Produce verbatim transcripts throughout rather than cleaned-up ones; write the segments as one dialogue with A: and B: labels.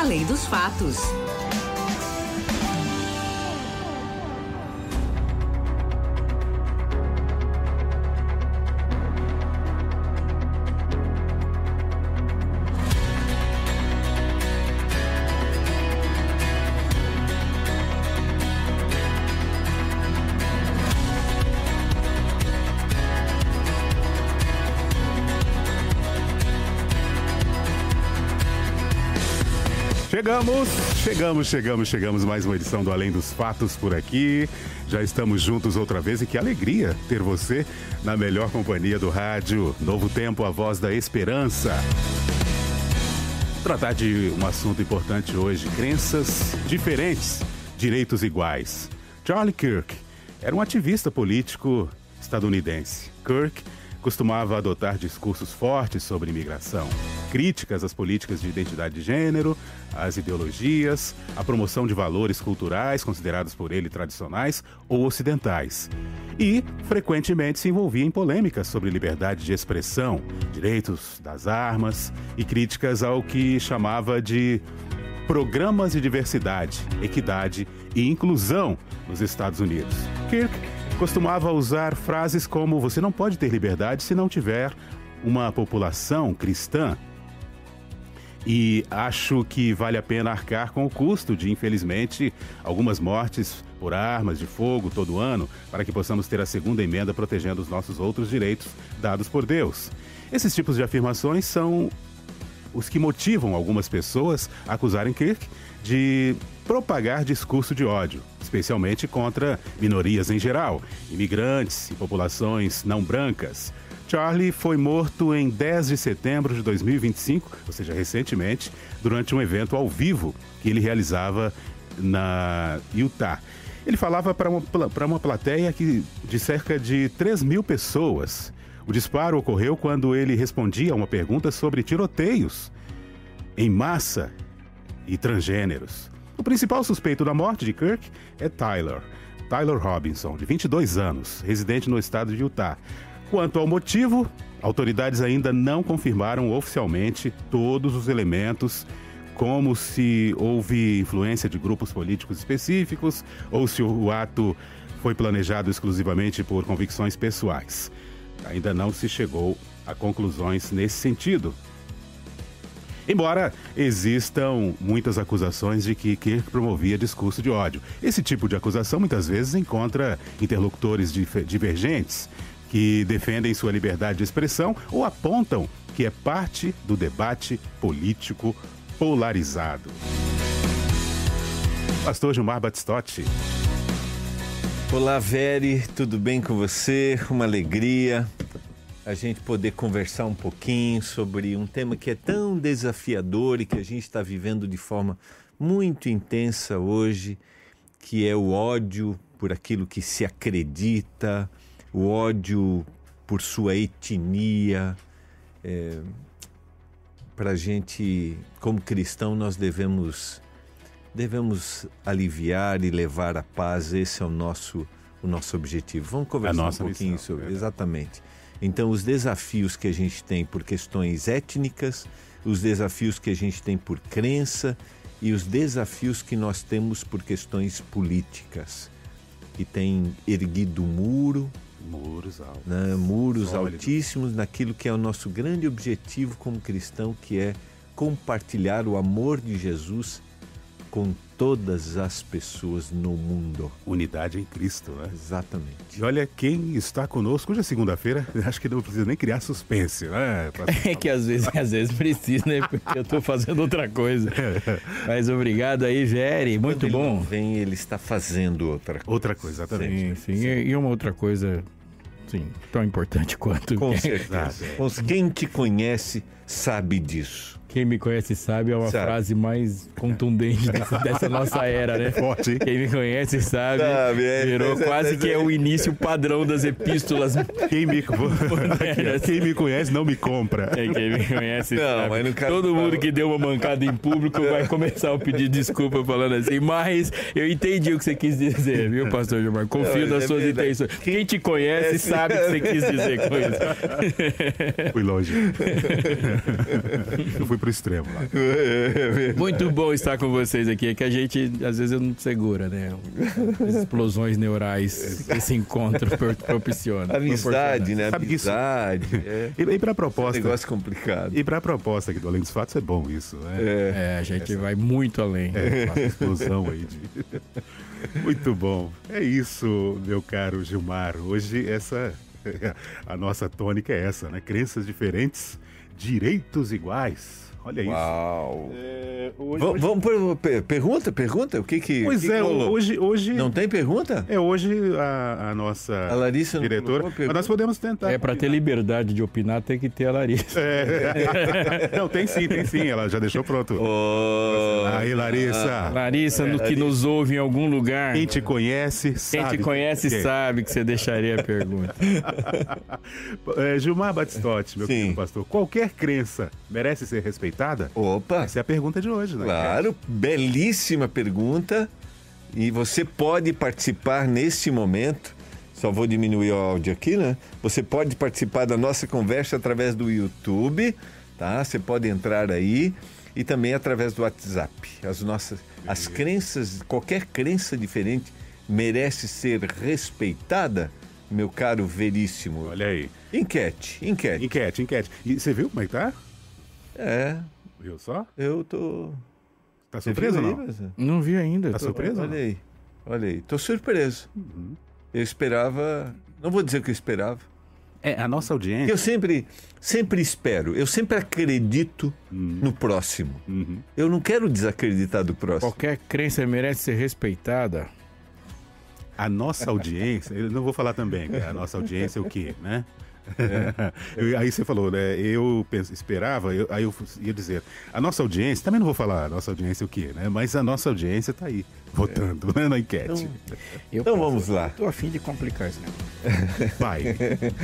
A: Além dos Fatos.
B: Chegamos, chegamos, chegamos, chegamos, mais uma edição do Além dos Fatos por aqui. Já estamos juntos outra vez e que alegria ter você na melhor companhia do rádio. Novo Tempo, a voz da esperança. Tratar de um assunto importante hoje, crenças diferentes, direitos iguais. Charlie Kirk era um ativista político estadunidense. Kirk costumava adotar discursos fortes sobre imigração, críticas às políticas de identidade de gênero, às ideologias, à promoção de valores culturais considerados por ele tradicionais ou ocidentais. E, frequentemente, se envolvia em polêmicas sobre liberdade de expressão, direitos das armas e críticas ao que chamava de programas de diversidade, equidade e inclusão nos Estados Unidos. Kirk costumava usar frases como: você não pode ter liberdade se não tiver uma população cristã. E acho que vale a pena arcar com o custo de, infelizmente, algumas mortes por armas de fogo todo ano, para que possamos ter a segunda emenda protegendo os nossos outros direitos dados por Deus. Esses tipos de afirmações são os que motivam algumas pessoas a acusarem Kirk de propagar discurso de ódio, especialmente contra minorias em geral, imigrantes e populações não brancas. Charlie foi morto em dez de setembro de dois mil e vinte e cinco, ou seja, recentemente, durante um evento ao vivo que ele realizava na Utah. Ele falava para uma, para uma plateia que, de cerca de três mil pessoas. O disparo ocorreu quando ele respondia a uma pergunta sobre tiroteios em massa e transgêneros. O principal suspeito da morte de Kirk é Tyler, Tyler Robinson, de vinte e dois anos, residente no estado de Utah. Quanto ao motivo, autoridades ainda não confirmaram oficialmente todos os elementos, como se houve influência de grupos políticos específicos ou se o ato foi planejado exclusivamente por convicções pessoais. Ainda não se chegou a conclusões nesse sentido. Embora existam muitas acusações de que Kirk promovia discurso de ódio. Esse tipo de acusação muitas vezes encontra interlocutores divergentes que defendem sua liberdade de expressão ou apontam que é parte do debate político polarizado. Pastor Gilmar Batistotti.
C: Olá, Veri, tudo bem com você? Uma alegria a gente poder conversar um pouquinho sobre um tema que é tão desafiador e que a gente está vivendo de forma muito intensa hoje, que é o ódio por aquilo que se acredita, o ódio por sua etnia. É, para a gente, como cristão, nós devemos, devemos aliviar e levar a paz. Esse é o nosso, o nosso objetivo. Vamos conversar um pouquinho missão, sobre... É. Exatamente. Então, os desafios que a gente tem por questões étnicas, os desafios que a gente tem por crença e os desafios que nós temos por questões políticas, que tem erguido muro,
B: muros, altos,
C: né, muros
B: sólidos,
C: altíssimos naquilo que é o nosso grande objetivo como cristão, que é compartilhar o amor de Jesus com todas as pessoas no mundo.
B: Unidade em Cristo, né?
C: Exatamente.
B: E olha quem está conosco hoje é segunda-feira, acho que não precisa nem criar suspense, né?
D: É que às vezes, às vezes precisa, né? Porque eu estou fazendo outra coisa. Mas obrigado aí, Veri, muito
C: Quando
D: bom.
C: Ele não vem, ele está fazendo outra coisa.
B: Outra coisa, exatamente.
D: Sim, sim. sim. E uma outra coisa, sim, tão importante quanto...
C: Com certeza. Quem te conhece sabe disso.
D: Quem me conhece sabe é uma
C: sabe.
D: frase mais contundente dessa, dessa nossa era, né?
B: Forte, hein?
D: Quem me conhece sabe,
C: sabe é,
D: virou
C: é,
D: quase
C: é,
D: que é o início padrão das epístolas.
B: Quem me, quem me conhece não me compra.
D: É, quem me conhece
C: não,
D: sabe.
C: Mas não quero...
D: Todo mundo que deu uma mancada em público vai começar a pedir desculpa falando assim, mas eu entendi o que você quis dizer, viu, pastor Gilmar? Confio não, nas é suas verdade. intenções. Quem te conhece sabe o que você quis dizer com isso.
B: Fui longe. Eu fui fui pro extremo lá.
D: Muito bom estar com vocês aqui. É que a gente, às vezes, não segura, né? As explosões neurais que esse encontro propiciona.
C: Amizade, né?
B: Sabe
C: Amizade.
B: É. E, e pra proposta...
C: É um negócio complicado.
B: E pra proposta aqui do Além dos Fatos é bom isso, né?
C: É,
D: é a gente Essa... vai muito além.
B: É, uma explosão aí de... Muito bom. É isso, meu caro Gilmar. Hoje essa... A nossa tônica é essa, né? Crenças diferentes, direitos iguais. Olha isso.
C: Uau!
B: É, hoje,
C: v
B: hoje...
C: Vamos por pergunta, pergunta? O que que
B: Pois
C: que
B: é,
C: que
B: hoje, hoje...
C: Não tem pergunta?
B: É, hoje a, a nossa
C: a Larissa
B: diretora...
C: Não
B: mas nós podemos tentar.
D: É, para ter liberdade de opinar, tem que ter a Larissa.
B: É. Não, tem sim, tem sim. Ela já deixou pronto.
C: Oh.
B: Aí, Larissa.
D: Larissa, é, no, que nos ouve em algum lugar.
B: Quem te conhece,
D: Quem
B: sabe.
D: Quem te conhece, que... sabe que você deixaria a pergunta.
B: é, Gilmar Batistotti, meu
C: sim.
B: querido pastor, qualquer crença merece ser respeitada?
C: Opa!
B: Essa é a pergunta de hoje, né?
C: Claro, belíssima pergunta. E você pode participar neste momento. Só vou diminuir o áudio aqui, né? Você pode participar da nossa conversa através do YouTube, tá? Você pode entrar aí e também através do WhatsApp. As nossas, as crenças, qualquer crença diferente merece ser respeitada, meu caro Veríssimo.
B: Olha aí.
C: Enquete, enquete.
B: Enquete, enquete. E você viu como é que tá?
C: É.
B: Viu só?
C: Eu tô...
B: Tá surpreso ou não?
D: Aí, não vi ainda.
B: Tá
D: tô...
B: surpreso?
C: Olha aí, olha aí. Tô surpreso.
B: Uhum.
C: Eu esperava... Não vou dizer o que eu esperava.
B: É, a nossa audiência...
C: Eu sempre, sempre espero, eu sempre acredito uhum. no próximo.
B: Uhum.
C: Eu não quero desacreditar do próximo.
D: Qualquer crença merece ser respeitada.
B: A nossa audiência... Eu não vou falar também, a nossa audiência é o quê, né? É. eu, aí você falou, né? Eu pens, esperava, eu, aí eu ia dizer, a nossa audiência, também não vou falar a nossa audiência o quê, né? Mas a nossa audiência está aí, votando, é. né, na enquete.
C: Então, eu, então vamos lá.
D: Estou a fim de complicar isso, né?
B: Vai.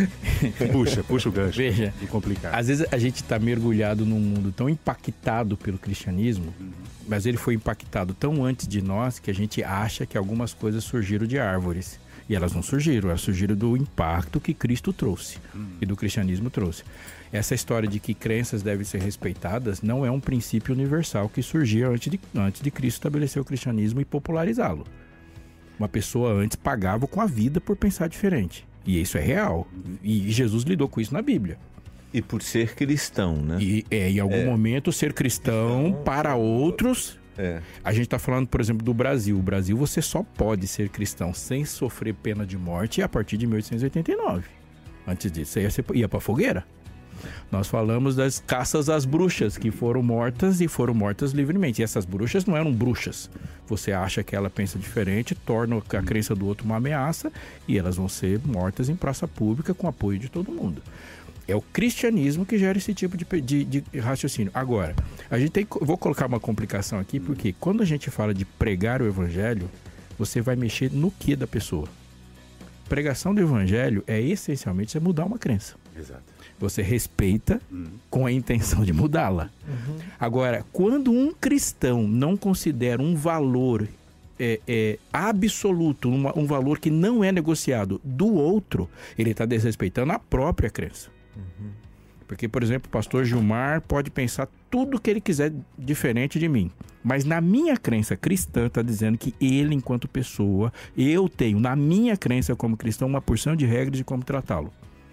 B: puxa, puxa o gancho.
D: Veja,
B: de complicar.
D: Às vezes a gente está mergulhado num mundo tão impactado pelo cristianismo, uhum. mas ele foi impactado tão antes de nós que a gente acha que algumas coisas surgiram de árvores. E elas não surgiram, elas surgiram do impacto que Cristo trouxe hum. e do cristianismo trouxe. Essa história de que crenças devem ser respeitadas não é um princípio universal que surgia antes de, antes de Cristo estabelecer o cristianismo e popularizá-lo. Uma pessoa antes pagava com a vida por pensar diferente. E isso é real. E Jesus lidou com isso na Bíblia.
C: E por ser cristão, né?
D: E é, em algum é. momento ser cristão para outros...
C: É.
D: A gente está falando, por exemplo, do Brasil. O Brasil, você só pode ser cristão sem sofrer pena de morte a partir de mil oitocentos e oitenta e nove. Antes disso, você ia, ia para a fogueira. Nós falamos das caças às bruxas, que foram mortas e foram mortas livremente. E essas bruxas não eram bruxas. Você acha que ela pensa diferente, torna a crença do outro uma ameaça e elas vão ser mortas em praça pública com apoio de todo mundo. É o cristianismo que gera esse tipo de, de, de raciocínio. Agora, a gente tem, vou colocar uma complicação aqui, porque quando a gente fala de pregar o evangelho, você vai mexer no que da pessoa. Pregação do evangelho é essencialmente você mudar uma crença.
B: Exato.
D: Você respeita uhum. com a intenção de mudá-la. Uhum. Agora, quando um cristão não considera um valor é, é, absoluto, uma, um valor que não é negociado do outro, ele está desrespeitando a própria crença. Uhum. Porque, por exemplo, o pastor Gilmar pode pensar tudo o que ele quiser diferente de mim. Mas na minha crença cristã está dizendo que ele, enquanto pessoa, eu tenho, na minha crença como cristão, uma porção de regras de como tratá-lo.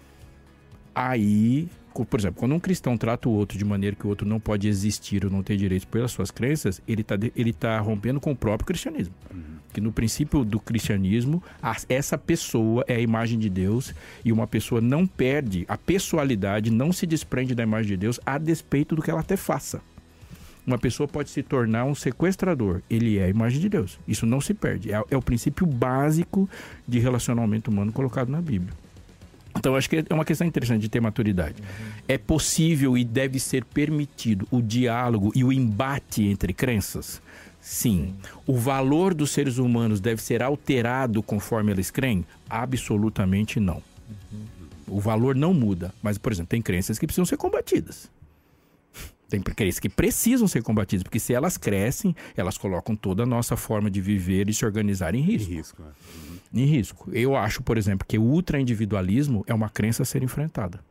D: Aí, por exemplo, quando um cristão trata o outro de maneira que o outro não pode existir ou não ter direitos pelas suas crenças, ele está ele tá rompendo com o próprio cristianismo. Uhum. Que no princípio do cristianismo, a, essa pessoa é a imagem de Deus e uma pessoa não perde, a pessoalidade não se desprende da imagem de Deus a despeito do que ela até faça. Uma pessoa pode se tornar um sequestrador, ele é a imagem de Deus. Isso não se perde, é, é o princípio básico de relacionamento humano colocado na Bíblia. Então, acho que é uma questão interessante de ter maturidade. Uhum. É possível e deve ser permitido o diálogo e o embate entre crenças? Sim. O valor dos seres humanos deve ser alterado conforme eles creem? Absolutamente não. Uhum. O valor não muda. Mas, por exemplo, tem crenças que precisam ser combatidas. Tem crenças que precisam ser combatidas, porque se elas crescem, elas colocam toda a nossa forma de viver e se organizar em risco.
B: Em risco, é. Uhum.
D: Em risco. Eu acho, por exemplo, que o ultraindividualismo é uma crença a ser enfrentada.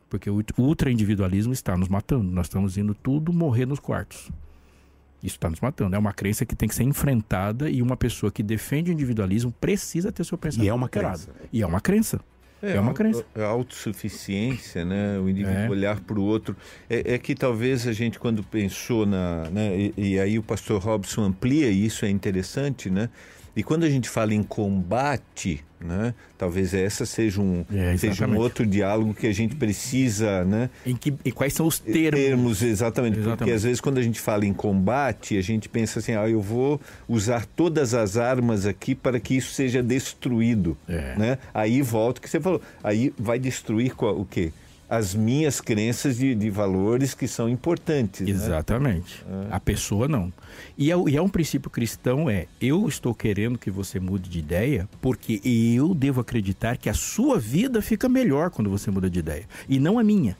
D: Porque o ultra-individualismo está nos matando. Nós estamos indo tudo morrer nos quartos. Isso está nos matando. É uma crença que tem que ser enfrentada e uma pessoa que defende o individualismo precisa ter seu pensamento
B: E é uma
D: alterado.
B: crença.
D: E é uma crença. É, é uma crença.
C: A autossuficiência, né? O indivíduo
D: É.
C: olhar para o outro. É, é que talvez a gente, quando pensou na... Né? E, e aí o pastor Robson amplia, e isso é interessante, né? E quando a gente fala em combate, né? Talvez essa seja um,
D: É,
C: seja um
D: exatamente.
C: outro diálogo que a gente precisa, né?
D: Em que, e quais são os termos?
C: Termos, exatamente, porque
D: Exatamente.
C: às vezes quando a gente fala em combate, a gente pensa assim, ah, eu vou usar todas as armas aqui para que isso seja destruído,
D: É.
C: né? Aí volta o que você falou, aí vai destruir qual- o quê? As minhas crenças de, de valores que são importantes, né?
D: Exatamente. A pessoa não. E é, e é um princípio cristão, é, eu estou querendo que você mude de ideia porque eu devo acreditar que a sua vida fica melhor quando você muda de ideia. E não a minha.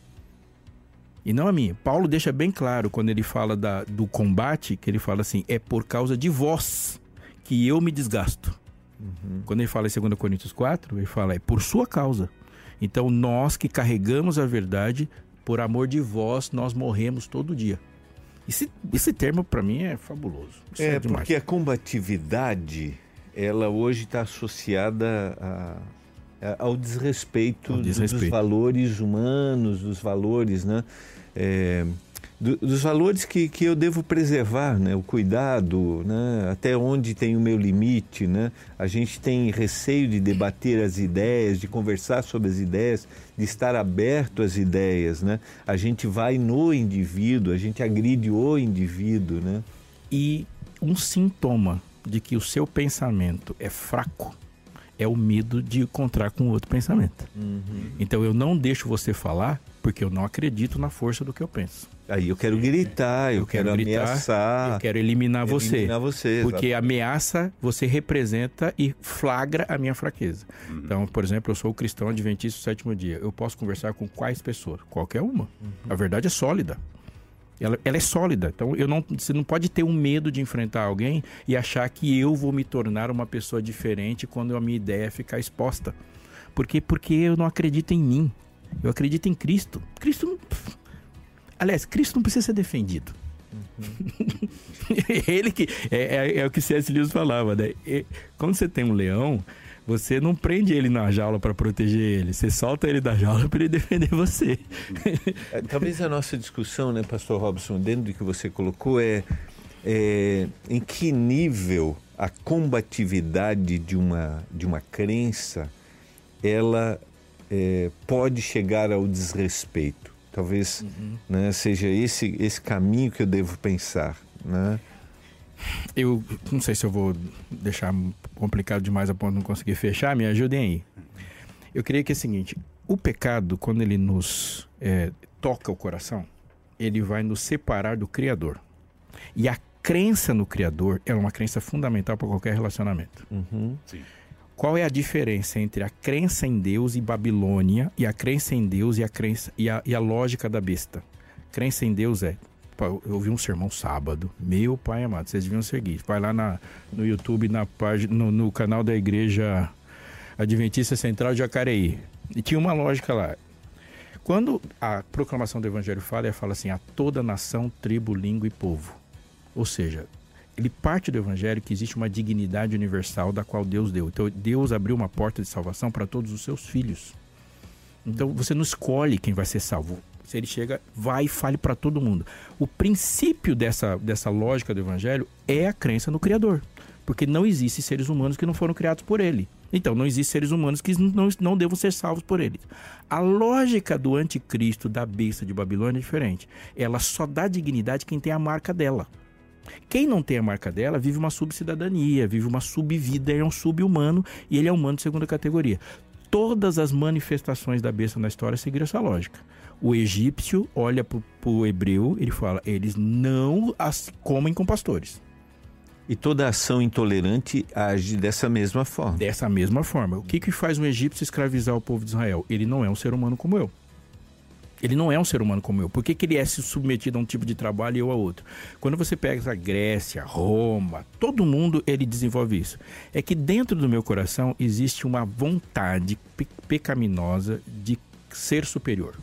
D: E não a minha. Paulo deixa bem claro quando ele fala da, do combate, que ele fala assim, é por causa de vós que eu me desgasto. Uhum. Quando ele fala em dois Coríntios quatro, ele fala, é por sua causa. Então, nós que carregamos a verdade, por amor de vós, nós morremos todo dia. Esse, esse termo, para mim, é fabuloso. Isso
C: É,
D: é demais.
C: porque a combatividade, ela hoje está associada a, a, ao desrespeito,
D: Ao desrespeito.
C: dos valores humanos, dos valores, né? É, do, dos valores que, que eu devo preservar, né? O cuidado, né? Até onde tem o meu limite, né? A gente tem receio de debater as ideias, de conversar sobre as ideias, de estar aberto às ideias, né? A gente vai no indivíduo, a gente agride o indivíduo, né?
D: E um sintoma de que o seu pensamento é fraco é o medo de encontrar com outro pensamento.
C: Uhum.
D: Então, eu não deixo você falar porque eu não acredito na força do que eu penso.
C: Aí eu quero gritar, eu,
D: Eu
C: quero,
D: quero gritar,
C: ameaçar.
D: Eu quero eliminar você.
C: Eliminar você,
D: Porque
C: exatamente.
D: ameaça você representa e flagra a minha fraqueza. Uhum. Então, por exemplo, eu sou o cristão adventista do sétimo dia. Eu posso conversar com quais pessoas? Qualquer uma. Uhum. A verdade é sólida. Ela, ela é sólida. Então, eu não, você não pode ter um medo de enfrentar alguém e achar que eu vou me tornar uma pessoa diferente quando a minha ideia ficar exposta. Por quê? Porque eu não acredito em mim. Eu acredito em Cristo. Cristo não... Aliás, Cristo não precisa ser defendido. Uhum. Ele que... É, é, é o que C S Lewis falava, né? E, quando você tem um leão, você não prende ele na jaula para proteger ele. Você solta ele da jaula para ele defender você.
C: Talvez a nossa discussão, né, pastor Robson, dentro do que você colocou, é, é em que nível a combatividade de uma, de uma crença, ela é, pode chegar ao desrespeito. Talvez uhum. né, seja esse, esse caminho que eu devo pensar, né?
D: Eu não sei se eu vou deixar complicado demais a ponto de não conseguir fechar, me ajudem aí. Eu creio que é o seguinte, o pecado, quando ele nos é, toca o coração, ele vai nos separar do Criador. E a crença no Criador é uma crença fundamental para qualquer relacionamento.
C: Uhum.
B: Sim.
D: Qual é a diferença entre a crença em Deus e Babilônia e a crença em Deus e a, crença, e a, e a lógica da besta? Crença em Deus é... Eu ouvi um sermão sábado, meu pai amado, vocês deviam seguir. Vai lá na, no YouTube, na página, no, no canal da Igreja Adventista Central de Jacareí. E tinha uma lógica lá. Quando a proclamação do Evangelho fala, ela fala assim, a toda nação, tribo, língua e povo. Ou seja... Ele parte do Evangelho que existe uma dignidade universal da qual Deus deu. Então, Deus abriu uma porta de salvação para todos os seus filhos. Então, você não escolhe quem vai ser salvo. Se ele chega, vai e fale para todo mundo. O princípio dessa, dessa lógica do Evangelho é a crença no Criador. Porque não existem seres humanos que não foram criados por ele. Então, não existem seres humanos que não, não devam ser salvos por ele. A lógica do anticristo, da besta de Babilônia é diferente. Ela só dá dignidade quem tem a marca dela. Quem não tem a marca dela vive uma subcidadania, vive uma subvida, é um sub-humano e ele é humano de segunda categoria. Todas as manifestações da besta na história seguiram essa lógica. O egípcio olha para o hebreu, ele fala, eles não as comem com pastores.
C: E toda ação intolerante age dessa mesma forma.
D: Dessa mesma forma. O que, que faz um egípcio escravizar o povo de Israel? Ele não é um ser humano como eu. Ele não é um ser humano como eu. Por que, que ele é submetido a um tipo de trabalho e eu a outro? Quando você pega a Grécia, Roma, todo mundo ele desenvolve isso. É que dentro do meu coração existe uma vontade pe- pecaminosa de ser superior.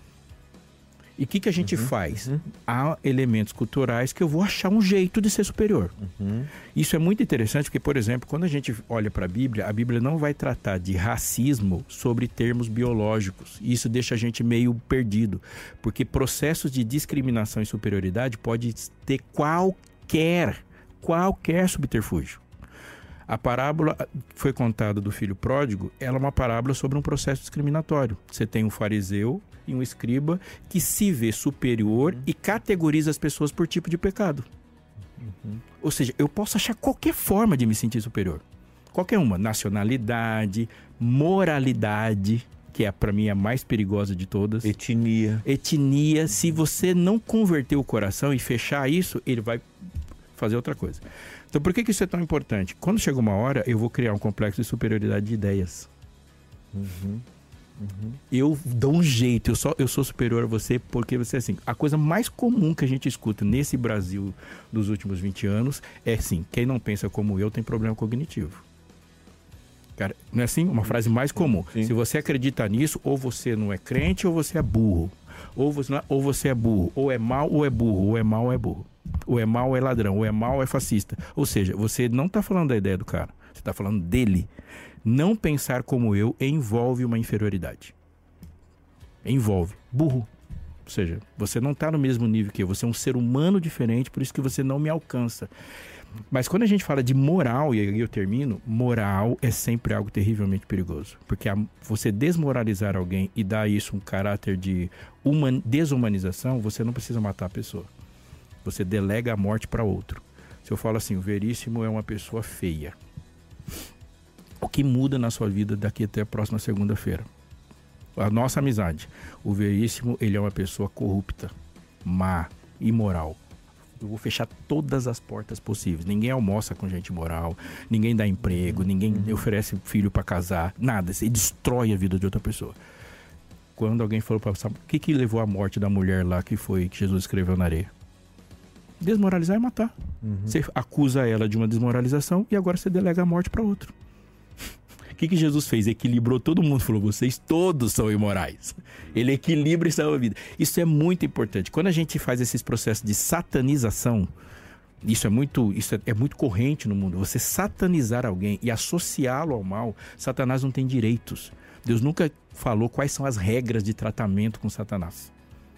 D: E o que, que a gente
C: uhum,
D: faz?
C: Uhum.
D: Há elementos culturais que eu vou achar um jeito de ser superior.
C: Uhum.
D: Isso é muito interessante porque, por exemplo, quando a gente olha para a Bíblia, a Bíblia não vai tratar de racismo sobre termos biológicos. E isso deixa a gente meio perdido, porque processos de discriminação e superioridade pode ter qualquer, qualquer subterfúgio. A parábola foi contada do filho pródigo, ela é uma parábola sobre um processo discriminatório. Você tem um fariseu e um escriba que se vê superior uhum. e categoriza as pessoas por tipo de pecado. Uhum. Ou seja, eu posso achar qualquer forma de me sentir superior. Qualquer uma. Nacionalidade, moralidade, que é para mim a mais perigosa de todas.
C: Etnia.
D: Etnia. Uhum. Se você não converter o coração e fechar isso, ele vai fazer outra coisa. Então, por que que isso é tão importante? Quando chega uma hora, eu vou criar um complexo de superioridade de ideias. Uhum. Uhum. Eu dou um jeito, eu, só, eu sou superior a você porque você é assim. A coisa mais comum que a gente escuta nesse Brasil dos últimos vinte anos é assim: quem não pensa como eu tem problema cognitivo. Cara, não é assim? Uma frase mais comum. Sim. Se você acredita nisso, ou você não é crente ou você é burro. Ou você, não é, ou você é burro. Ou é mau ou é burro. Ou é mau ou é burro. Ou é mau ou é ladrão. Ou é mau ou é fascista. Ou seja, você não está falando da ideia do cara. Você está falando dele. Não pensar como eu envolve uma inferioridade. Envolve. Burro. Ou seja, você não está no mesmo nível que eu. Você é um ser humano diferente, por isso que você não me alcança. Mas quando a gente fala de moral, e aí eu termino, moral é sempre algo terrivelmente perigoso. Porque a, você desmoralizar alguém e dar isso um caráter de human, desumanização, você não precisa matar a pessoa. Você delega a morte para outro. Se eu falo assim, o Veríssimo é uma pessoa feia. O que muda na sua vida daqui até a próxima segunda-feira? A nossa amizade. O Veríssimo, ele é uma pessoa corrupta, má, imoral. Eu vou fechar todas as portas possíveis. Ninguém almoça com gente imoral, ninguém dá emprego, ninguém oferece filho para casar, nada. Você destrói a vida de outra pessoa. Quando alguém falou para você, o que que levou à morte da mulher lá que foi que Jesus escreveu na areia? Desmoralizar e matar. Uhum. Você acusa ela de uma desmoralização e agora você delega a morte para outro. O que que Jesus fez? Equilibrou todo mundo. Falou, vocês todos são imorais. Ele equilibra e salva a vida. Isso é muito importante. Quando a gente faz esses processos de satanização, isso é muito, isso é, é muito corrente no mundo. Você satanizar alguém e associá-lo ao mal, Satanás não tem direitos. Deus nunca falou quais são as regras de tratamento com Satanás.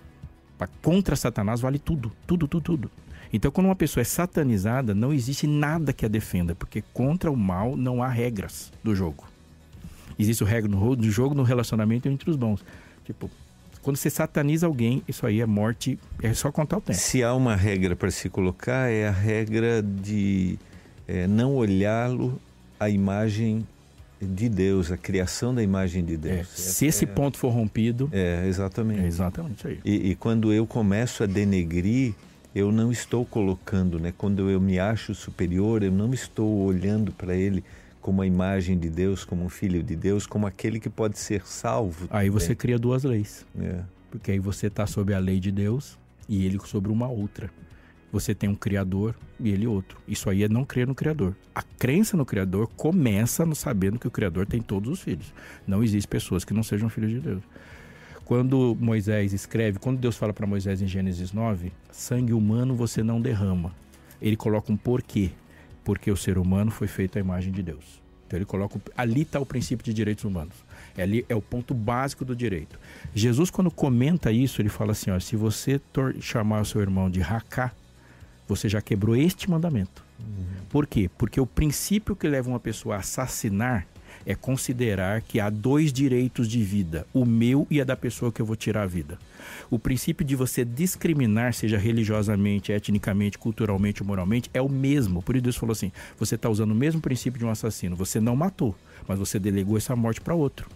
D: Contra Satanás vale tudo, tudo, tudo, tudo. Então, quando uma pessoa é satanizada, não existe nada que a defenda, porque contra o mal não há regras do jogo. Existe o regra no do jogo, no relacionamento entre os bons. Tipo, quando você sataniza alguém, isso aí é morte, é só contar o tempo.
C: Se há uma regra para se colocar, é a regra de é, não olhá-lo à imagem de Deus, a criação da imagem de Deus.
D: É, se esse é, ponto for rompido...
C: É, exatamente.
D: É exatamente isso aí.
C: E, e quando eu começo a denegrir, eu não estou colocando, né? Quando eu me acho superior, eu não estou olhando para ele como a imagem de Deus, como um filho de Deus, como aquele que pode ser salvo.
D: Aí você cria duas leis.
C: É.
D: Porque aí você está sob a lei de Deus e ele sobre uma outra. Você tem um Criador e ele outro. Isso aí é não crer no Criador. A crença no Criador começa no sabendo que o Criador tem todos os filhos. Não existe pessoas que não sejam filhos de Deus. Quando Moisés escreve, quando Deus fala para Moisés em Gênesis nove, sangue humano você não derrama. Ele coloca um porquê. Porque o ser humano foi feito à imagem de Deus. Então ele coloca, ali está o princípio de direitos humanos. Ali é o ponto básico do direito. Jesus, quando comenta isso, ele fala assim, ó, se você tor- chamar o seu irmão de racá, você já quebrou este mandamento. Uhum. Por quê? Porque o princípio que leva uma pessoa a assassinar é considerar que há dois direitos de vida, o meu e a da pessoa que eu vou tirar a vida. O princípio de você discriminar, seja religiosamente, etnicamente, culturalmente ou moralmente, é o mesmo. Por isso Deus falou assim, você está usando o mesmo princípio de um assassino. Você não matou, mas você delegou essa morte para outro.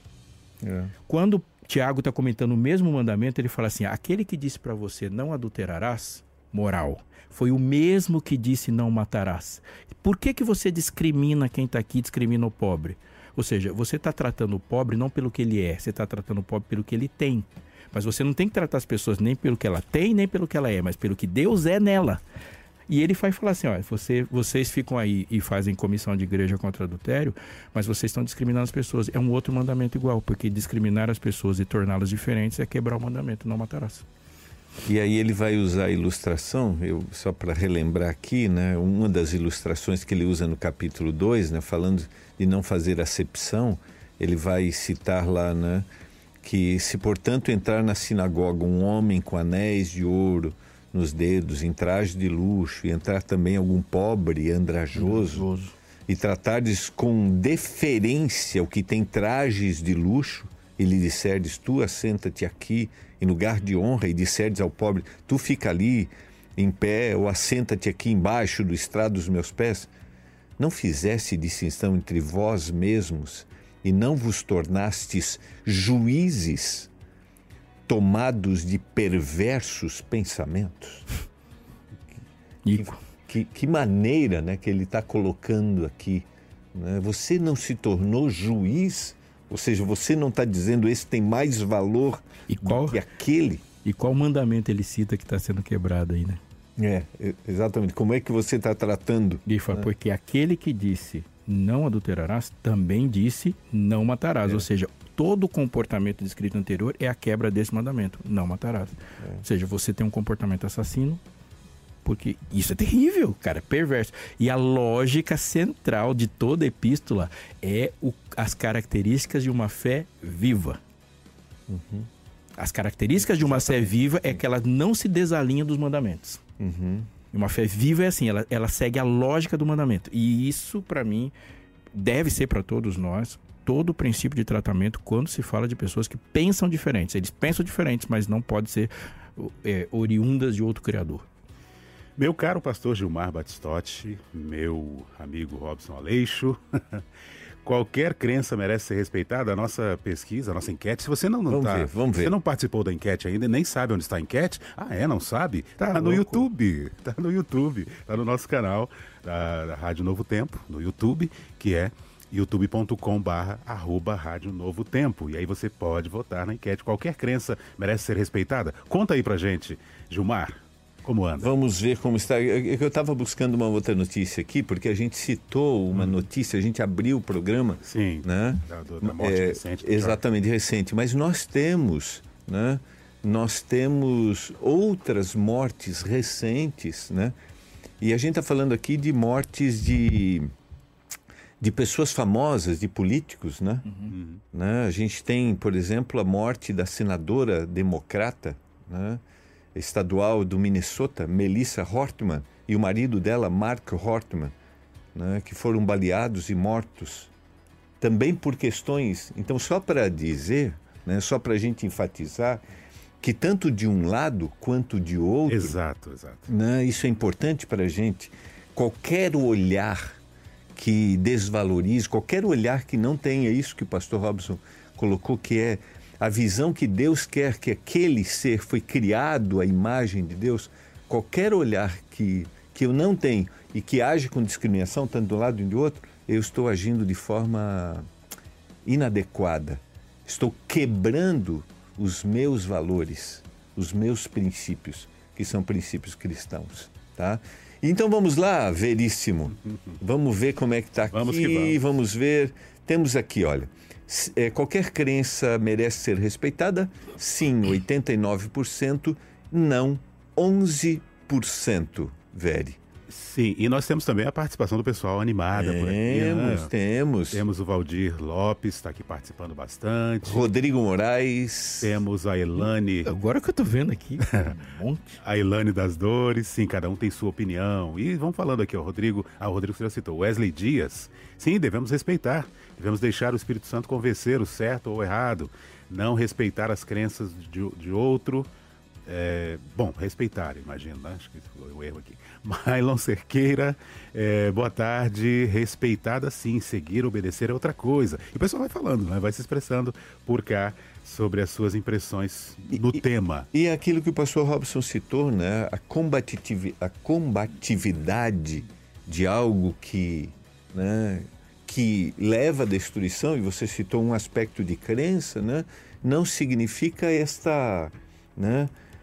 D: É. Quando Tiago está comentando o mesmo mandamento, ele fala assim, aquele que disse para você não adulterarás, moral, foi o mesmo que disse não matarás. Por que que você discrimina quem está aqui, discrimina o pobre? Ou seja, você está tratando o pobre não pelo que ele é, você está tratando o pobre pelo que ele tem. Mas você não tem que tratar as pessoas nem pelo que ela tem, nem pelo que ela é, mas pelo que Deus é nela. E ele vai falar assim, ó, você, vocês ficam aí e fazem comissão de igreja contra adultério, mas vocês estão discriminando as pessoas. É um outro mandamento igual, porque discriminar as pessoas e torná-las diferentes é quebrar o mandamento, não matarás.
C: E aí ele vai usar a ilustração, eu, só para relembrar aqui, né, uma das ilustrações que ele usa no capítulo dois, né, falando de não fazer acepção, ele vai citar lá, né, que se portanto entrar na sinagoga um homem com anéis de ouro nos dedos, em traje de luxo, e entrar também algum pobre andrajoso, andrajoso. e tratardes com deferência o que tem trajes de luxo, e lhe disserdes, tu assenta-te aqui em lugar de honra, e disserdes ao pobre, tu fica ali em pé, ou assenta-te aqui embaixo do estrado dos meus pés, não fizesse distinção entre vós mesmos, e não vos tornastes juízes tomados de perversos pensamentos. Que, que, que maneira, né, que ele está colocando aqui. Né? Você não se tornou juiz, ou seja, você não está dizendo esse tem mais valor
D: e qual,
C: do que aquele.
D: E qual mandamento ele cita que está sendo quebrado aí, né?
C: É, exatamente. Como é que você está tratando?
D: Ele fala,
C: né?
D: Porque aquele que disse não adulterarás, também disse não matarás. É. Ou seja, todo o comportamento descrito anterior é a quebra desse mandamento, não matarás. É. Ou seja, você tem um comportamento assassino, porque isso é terrível, cara, é perverso. E a lógica central de toda a epístola é o, as características de uma fé viva.
C: Uhum.
D: As características de uma fé viva é que ela não se desalinha dos mandamentos.
C: Uhum.
D: Uma fé viva é assim, ela, ela segue a lógica do mandamento. E isso, para mim, deve ser para todos nós, todo o princípio de tratamento quando se fala de pessoas que pensam diferentes. Eles pensam diferentes, mas não podem ser é, oriundas de outro criador.
B: Meu caro pastor Gilmar Batistotti, meu amigo Robson Aleixo, qualquer crença merece ser respeitada. A nossa pesquisa, a nossa enquete, se você não, não,
C: vamos
B: tá,
C: ver, vamos
B: você
C: ver.
B: não participou da enquete ainda e nem sabe onde está a enquete, ah é, não sabe? Tá, tá no YouTube, tá no YouTube, tá no nosso canal da, da Rádio Novo Tempo, no YouTube, que é youtube ponto com barra arroba Rádio Novo Tempo. E aí você pode votar na enquete. Qualquer crença merece ser respeitada? Conta aí pra gente, Gilmar. Como anda?
C: Vamos ver como está. Eu estava buscando uma outra notícia aqui, porque a gente citou uma hum. notícia, a gente abriu o programa.
B: Sim,
C: né?
B: da, da morte
C: é,
B: recente.
C: Exatamente, recente. Mas nós temos, né? Nós temos outras mortes recentes, né? E a gente está falando aqui de mortes de, de pessoas famosas, de políticos, né?
B: Uhum.
C: né? A gente tem, por exemplo, a morte da senadora democrata, né? estadual do Minnesota, Melissa Hortman, e o marido dela, Mark Hortman, né, que foram baleados e mortos, também por questões... Então, só para dizer, né, só para a gente enfatizar, que tanto de um lado quanto de outro...
B: Exato, exato.
C: Né, isso é importante para a gente. Qualquer olhar que desvalorize, qualquer olhar que não tenha isso que o pastor Robson colocou, que é a visão que Deus quer que aquele ser foi criado à imagem de Deus, qualquer olhar que, que eu não tenho e que age com discriminação, tanto de um lado e do outro, eu estou agindo de forma inadequada. Estou quebrando os meus valores, os meus princípios, que são princípios cristãos. Tá? Então vamos lá, Veríssimo. Vamos ver como é que está aqui.
B: Vamos que vamos.
C: Vamos ver. Temos aqui, olha... É, qualquer crença merece ser respeitada? Sim, oitenta e nove por cento. Não, onze por cento, Veri.
B: Sim, e nós temos também a participação do pessoal animada.
C: Temos,
B: por aqui, né?
C: temos.
B: Temos o Valdir Lopes, está aqui participando bastante.
C: Rodrigo Moraes.
B: Temos a Elane.
D: Agora que eu tô vendo aqui, um monte.
B: A Elane das Dores. Sim, cada um tem sua opinião. E vamos falando aqui, o Rodrigo. Ah, o Rodrigo você já citou. Wesley Dias. Sim, devemos respeitar. Devemos deixar o Espírito Santo convencer o certo ou o errado. Não respeitar as crenças de, de outro. É, bom, respeitar, imagino, né? Acho que foi o erro aqui. Mailon Cerqueira, é, boa tarde. Respeitada sim, seguir, obedecer é outra coisa. E o pessoal vai falando, né? Vai se expressando por cá sobre as suas impressões no
C: e,
B: tema.
C: E aquilo que o pastor Robson citou, né? A, combatitiv, a combatividade de algo que, né? que leva à destruição, e você citou um aspecto de crença, né? Não significa esta... né?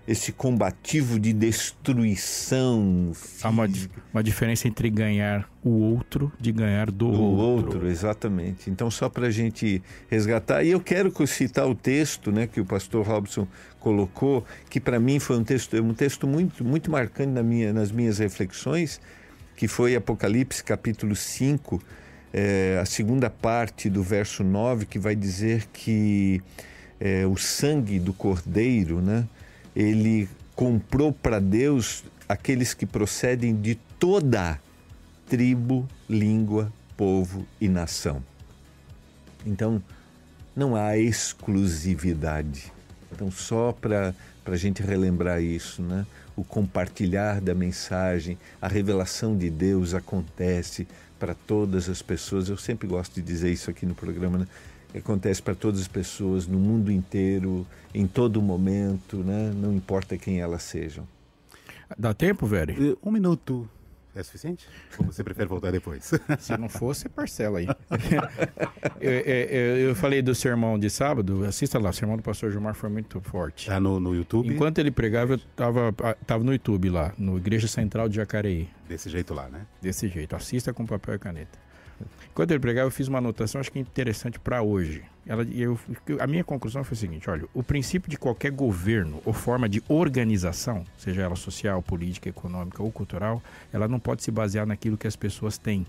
C: esse combativo de destruição física.
D: Há uma, uma diferença entre ganhar o outro de ganhar do,
C: do
D: outro.
C: outro. Exatamente. Então, só para a gente resgatar, e eu quero citar o texto, né, que o pastor Robson colocou, que para mim foi um texto, um texto muito, muito marcante na minha, nas minhas reflexões, que foi Apocalipse capítulo cinco, é, a segunda parte do verso nove, que vai dizer que é, o sangue do Cordeiro, né, ele comprou para Deus aqueles que procedem de toda tribo, língua, povo e nação. Então, não há exclusividade. Então, só para a gente relembrar isso, né? O compartilhar da mensagem, a revelação de Deus acontece para todas as pessoas. Eu sempre gosto de dizer isso aqui no programa, né? Acontece para todas as pessoas, no mundo inteiro, em todo momento, né? Não importa quem elas sejam.
D: Dá tempo, velho?
B: Um minuto é suficiente? Ou você prefere voltar depois?
D: Se não for, você parcela aí. eu, eu, eu falei do sermão de sábado, assista lá, o sermão do pastor Gilmar foi muito forte.
B: Tá no, no YouTube?
D: Enquanto ele pregava, eu estava tava no YouTube lá, no Igreja Central de Jacareí.
B: Desse jeito lá, né?
D: Desse jeito, assista com papel e caneta. Enquanto ele pregava, eu fiz uma anotação, acho que é interessante para hoje. Ela, eu, a minha conclusão foi a seguinte, olha, o princípio de qualquer governo ou forma de organização, seja ela social, política, econômica ou cultural, ela não pode se basear naquilo que as pessoas têm,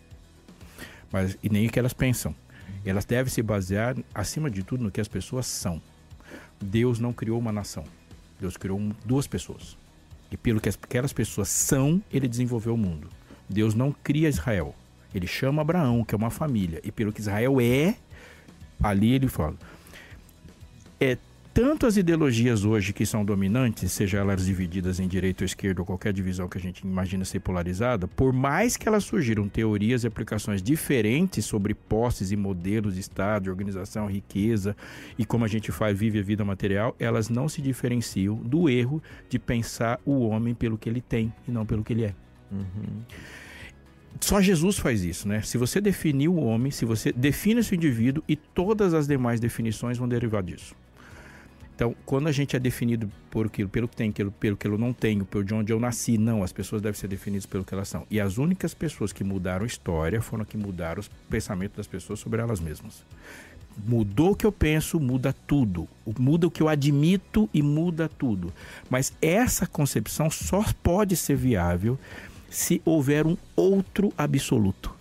D: mas, e nem o que elas pensam. Elas devem se basear, acima de tudo, no que as pessoas são. Deus não criou uma nação, Deus criou um, duas pessoas. E pelo que as, aquelas pessoas são, ele desenvolveu o mundo. Deus não cria Israel. Ele chama Abraão, que é uma família. E pelo que Israel é, ali ele fala. É, tanto as ideologias hoje que são dominantes, seja elas divididas em direita ou esquerda, ou qualquer divisão que a gente imagina ser polarizada, por mais que elas surgiram teorias e aplicações diferentes sobre posses e modelos de Estado, de organização, riqueza e como a gente faz, vive a vida material, elas não se diferenciam do erro de pensar o homem pelo que ele tem e não pelo que ele é.
C: Uhum.
D: Só Jesus faz isso, né? Se você definir o homem, se você define esse indivíduo, e todas as demais definições vão derivar disso. Então, quando a gente é definido por aquilo, pelo que tem, pelo, pelo que eu não tenho, por de onde eu nasci, não, as pessoas devem ser definidas pelo que elas são. E as únicas pessoas que mudaram a história foram que mudaram os pensamentos das pessoas sobre elas mesmas. Mudou o que eu penso, muda tudo. Muda o que eu admito e muda tudo. Mas essa concepção só pode ser viável se houver um outro absoluto.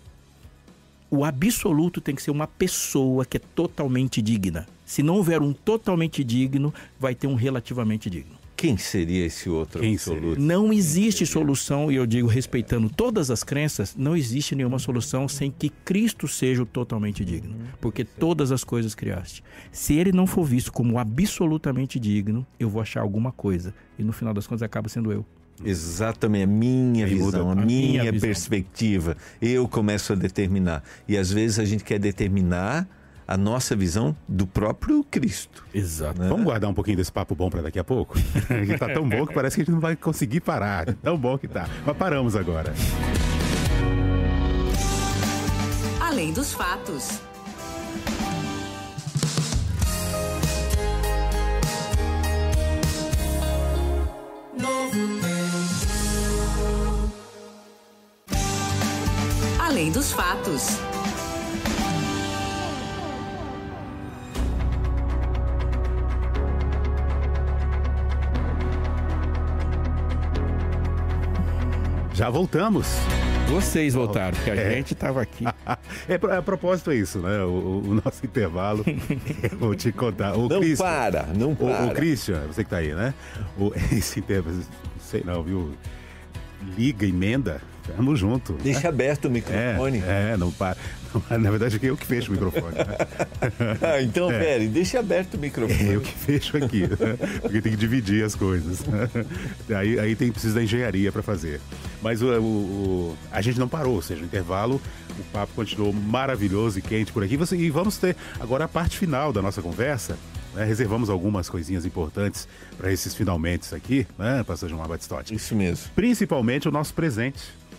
D: O absoluto tem que ser uma pessoa que é totalmente digna. Se não houver um totalmente digno, vai ter um relativamente digno.
C: Quem seria esse outro
B: Quem
C: absoluto?
B: seria?
D: Não existe solução, e eu digo respeitando todas as crenças, não existe nenhuma solução sem que Cristo seja o totalmente digno. Porque todas as coisas criaste. Se ele não for visto como absolutamente digno, eu vou achar alguma coisa. E no final das contas acaba sendo eu.
C: Exatamente, a minha
B: Aí
C: visão,
B: muda.
C: a
D: A
C: minha,
D: minha visão.
C: perspectiva. Eu começo a determinar. E às vezes a gente quer determinar a nossa visão do próprio Cristo.
D: Exato.
B: Vamos guardar um pouquinho desse papo bom para daqui a pouco? Que tá tão bom que parece que a gente não vai conseguir parar. Tão bom que tá. Mas paramos agora.
A: Além dos fatos. Além dos fatos.
B: Já voltamos.
D: Vocês voltaram, porque a
B: É.
D: gente estava aqui.
B: É, pro- a propósito é isso, né? O, o nosso intervalo. Eu vou te contar. O
C: Não
B: Christian-
C: para, não
B: O,
C: para.
B: o Christian, você que tá aí, né? O, esse intervalo, não sei não, viu? Liga, emenda, tamo junto.
C: Deixa aberto o
B: É,
C: microfone.
B: é, não para. Na verdade, é eu que fecho o microfone. Né?
C: Ah, então, pera, deixa aberto o
B: É
C: microfone.
B: eu que fecho aqui, né? Porque tem que dividir as coisas. Aí, aí tem precisa da engenharia para fazer. Mas o, o- o- a gente não parou, ou seja, no intervalo, o papo continuou maravilhoso e quente por aqui. Você- E vamos ter agora a parte final da nossa conversa. Né? Reservamos algumas coisinhas importantes para esses finalmente aqui, né, pastor Gilmar Batistotti?
C: Isso mesmo.
B: Principalmente o nosso presente.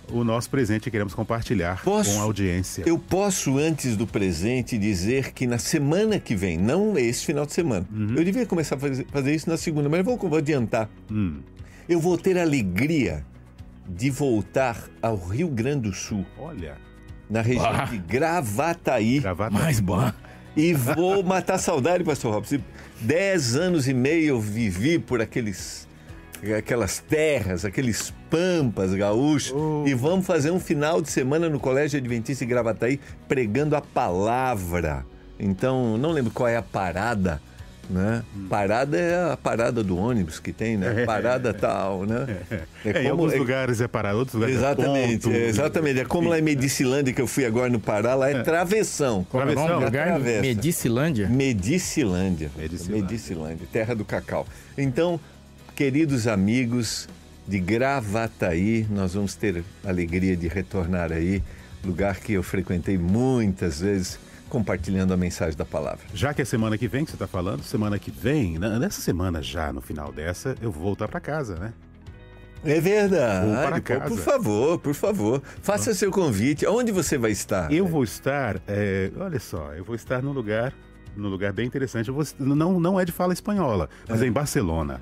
B: o nosso presente que queremos compartilhar
C: Posso?
B: com a audiência.
C: Eu posso, antes do presente, dizer que na semana que vem, não esse final de semana,
B: Uhum.
C: eu devia começar a fazer, fazer isso na segunda, mas eu vou, vou adiantar.
B: Hum.
C: Eu vou ter a alegria de voltar ao Rio Grande do Sul,
B: Olha,
C: na região
D: Ah.
C: de Gravataí,
B: gravata.
D: Mais bom.
C: e vou matar saudade, pastor Robson. Dez anos e meio eu vivi por aqueles, aquelas terras, aqueles pampas gaúchos,
B: Oh.
C: e vamos fazer um final de semana no Colégio Adventista em Gravataí pregando a palavra. Então, não lembro qual é a parada, né? Parada é a parada do ônibus que tem, né? Parada tal, né?
B: É, em alguns
C: é-
B: lugares é parar, outros lugares
C: Exatamente,
B: é ponto.
C: é, exatamente. É como lá em Medicilândia, que eu fui agora no Pará, lá é travessão.
D: Qual é o nome do
B: Travessão,
D: lugar?
C: travessa.
D: Medicilândia?
C: Medicilândia.
B: Medicilândia.
C: Medicilândia, terra do cacau. Então, queridos amigos de Gravataí, nós vamos ter a alegria de retornar aí, lugar que eu frequentei muitas vezes, compartilhando a mensagem da palavra.
B: Já que é semana que vem que você está falando, semana que vem, na- nessa semana já, no final dessa, eu vou voltar para casa, né?
C: É
B: Vou
C: verdade.
B: para
C: Pô,
B: casa.
C: por favor, por favor, faça seu convite. Onde você vai estar?
B: Eu vou estar, é, olha só, eu vou estar num lugar, num lugar bem interessante. Eu vou, não, não é de fala espanhola, mas é em Barcelona.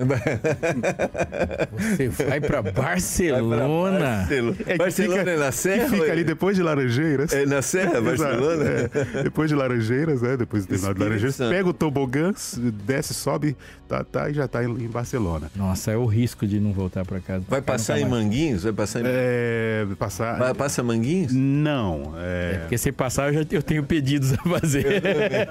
D: Você vai pra Barcelona.
C: Barcelona,
B: É que
C: Barcelona
B: fica-
C: é na
B: Que
C: Serra?
B: fica ali depois de Laranjeiras.
C: É na Serra, Barcelona?
B: Exato, é. Depois de Laranjeiras, né? Depois do terminal de
C: Espírito
B: Laranjeiras,
C: Santo.
B: pega o tobogã, desce, sobe, tá, tá, e já tá em, em Barcelona.
D: Nossa, é o risco de não voltar pra casa.
C: Vai passar em
D: Nunca mais.
C: Manguinhos? Vai passar em...
B: É, passar.
C: Vai, passa Manguinhos?
B: Não,
D: É,
B: é.
D: porque se passar, eu já eu tenho pedidos a fazer.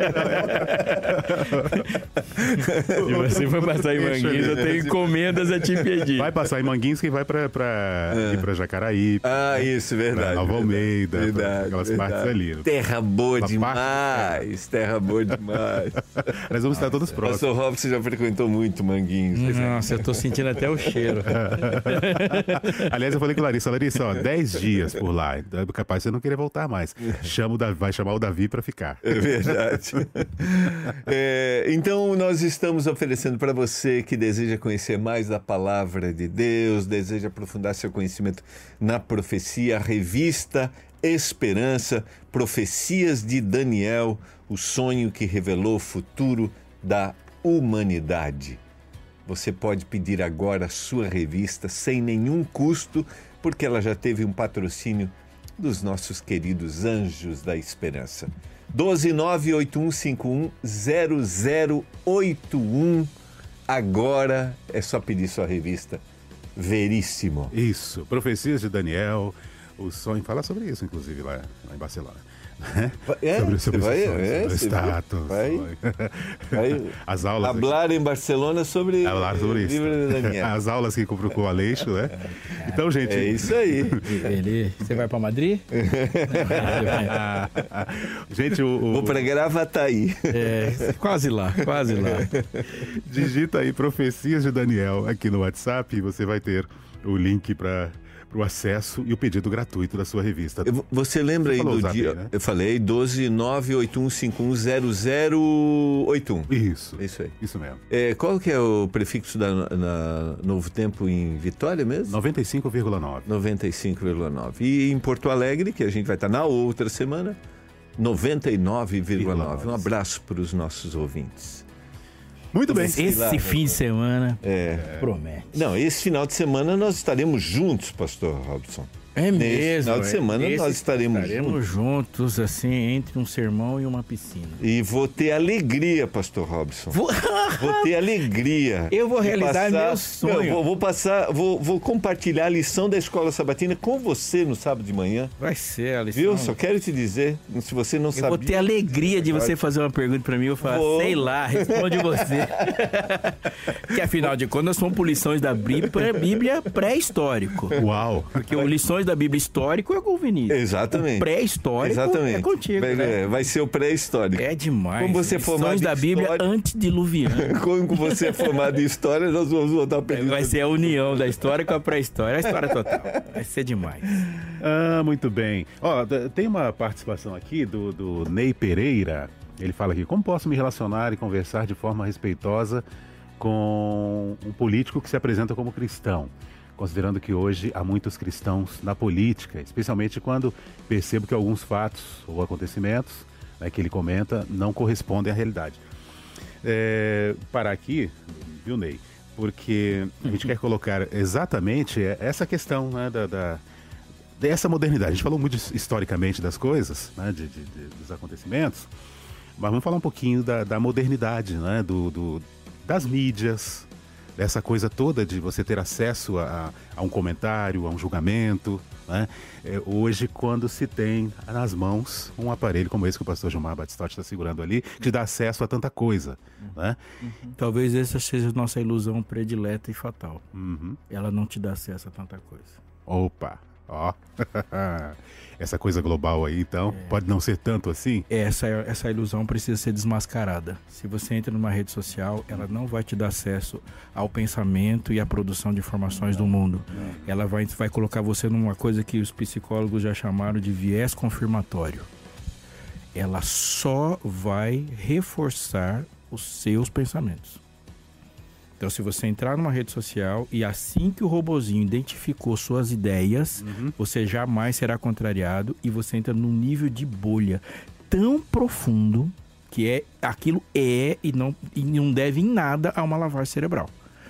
D: Se você for passar em Manguinhos, eu tenho encomendas a te pedir.
B: Vai passar em Manguinhos que vai pra, pra, ir pra Jacaraí,
C: Ah, isso, verdade.
B: pra Nova Almeida, pra
C: Verdade,
B: aquelas
C: verdade.
B: partes ali.
C: Terra boa
B: Uma
C: demais, terra boa demais.
B: Nós vamos estar todos próximos.
C: Pastor Robson já frequentou muito Manguinhos. pois é.
D: Nossa, eu tô sentindo até o cheiro.
B: Aliás, eu falei com a Larissa, Larissa, ó, dez dias por lá. Então é capaz de você não querer voltar mais. Chama o Davi, vai chamar o Davi pra ficar.
C: É verdade. É, então, nós estamos oferecendo para você que deseja conhecer mais da palavra de Deus, deseja aprofundar seu conhecimento na profecia, a revista Esperança, Profecias de Daniel, o sonho que revelou o futuro da humanidade. Você pode pedir agora a sua revista sem nenhum custo, porque ela já teve um patrocínio dos nossos queridos Anjos da Esperança. doze nove oito um cinco um zero zero oito um. Agora é só pedir sua revista Veríssimo.
B: Isso, Profecias de Daniel, o sonho, fala sobre isso, inclusive, lá, lá em Barcelona.
C: É,
B: sobre
C: você
B: sobre
C: vai,
B: esse sonho,
C: é,
B: sobre o
C: você
B: status.
C: vai-
B: sonho.
C: Vai
B: As aulas. aqui.
C: hablar em Barcelona sobre
B: Falar sobre
C: o
B: isso.
C: livro de Daniel.
B: As aulas que comprou com o Aleixo, né? Então, gente.
C: É isso aí.
D: Ele, você vai pra Madrid?
B: Gente, o, o-
C: Vou para Gravataí.
D: É, quase lá, quase lá.
B: digita aí Profecias de Daniel aqui no WhatsApp e você vai ter o link para o acesso e o pedido gratuito da sua revista.
C: Eu- Você lembra
B: Você
C: aí
B: falou
C: do
B: o zap
C: dia?
B: aí, né?
C: Eu falei doze nove oito um cinco um zero zero oito um.
B: Isso.
C: Isso aí.
B: Isso mesmo.
C: É, qual que é o prefixo da na Novo Tempo em Vitória mesmo?
B: noventa e cinco vírgula nove.
C: noventa e cinco vírgula nove. E em Porto Alegre, que a gente vai estar na outra semana, noventa e nove vírgula nove. Um abraço para os nossos ouvintes.
B: Muito bem.
D: Esse fim de semana
C: É.
D: promete.
C: Não, esse final de semana nós estaremos juntos, pastor Robson.
D: É
C: Nesse
D: mesmo.
C: final de
D: é.
C: semana
D: Esse
C: nós estaremos
D: estaremos juntos, assim, entre um sermão e uma piscina.
C: E vou ter alegria, pastor Robson.
D: Vou...
C: Vou ter alegria.
D: Eu vou
C: de
D: realizar meu sonho.
C: Não, vou, vou passar, vou, vou compartilhar a lição da escola sabatina com você no sábado de manhã.
D: Vai ser a lição.
C: Viu? Só quero te dizer, se você não
D: Eu
C: sabia.
D: vou ter a alegria de você fazer uma pergunta pra mim. Eu falar,
C: Vou.
D: sei lá, responde você. Que afinal de contas são lições da Bíblia, Bíblia pré-histórico.
B: Uau.
D: Porque o lições da Bíblia histórico é com o Vinícius.
C: Exatamente.
D: O pré-histórico
C: Exatamente.
D: é contigo,
C: vai,
D: né?
C: vai ser o pré-histórico.
D: É demais.
C: Como você é formado
D: lições
C: em
D: da Bíblia
C: história-
D: antediluviana.
C: Como você é formado em história, nós vamos voltar a pergunta.
D: Vai ser a união da história com a pré-história. A história total. Vai ser demais.
B: Ah, muito bem. Ó, t- tem uma participação aqui do, do Ney Pereira. Ele fala aqui: como posso me relacionar e conversar de forma respeitosa com um político que se apresenta como cristão? considerando que hoje há muitos cristãos na política, especialmente quando percebo que alguns fatos ou acontecimentos, né, que ele comenta não correspondem à realidade. É, parar aqui, viu, Ney? Porque a gente quer colocar exatamente essa questão, né, da, da, dessa modernidade. A gente falou muito historicamente das coisas, né, de, de, de, dos acontecimentos, mas vamos falar um pouquinho da, da modernidade, né, do, do, das mídias, dessa coisa toda de você ter acesso a, a um comentário, a um julgamento, né? É, hoje, quando se tem nas mãos um aparelho como esse que o pastor Gilmar Batistotti está segurando ali, que te dá acesso a tanta coisa, né?
D: Uhum. Talvez essa seja a nossa ilusão predileta e fatal.
B: Uhum.
D: Ela não te dá acesso a tanta coisa.
B: Opa, ó, essa coisa global aí, então, é. pode não ser tanto assim?
D: Essa, essa ilusão precisa ser desmascarada. Se você entra numa rede social, ela não vai te dar acesso ao pensamento e à produção de informações não, do mundo. Não. Ela vai, vai colocar você numa coisa que os psicólogos já chamaram de viés confirmatório. Ela só vai reforçar os seus pensamentos. Então, se você entrar numa rede social e assim que o robozinho identificou suas ideias, uhum. você jamais será contrariado e você entra num nível de bolha tão profundo que é, aquilo é e não, e não deve em nada a uma lavagem cerebral.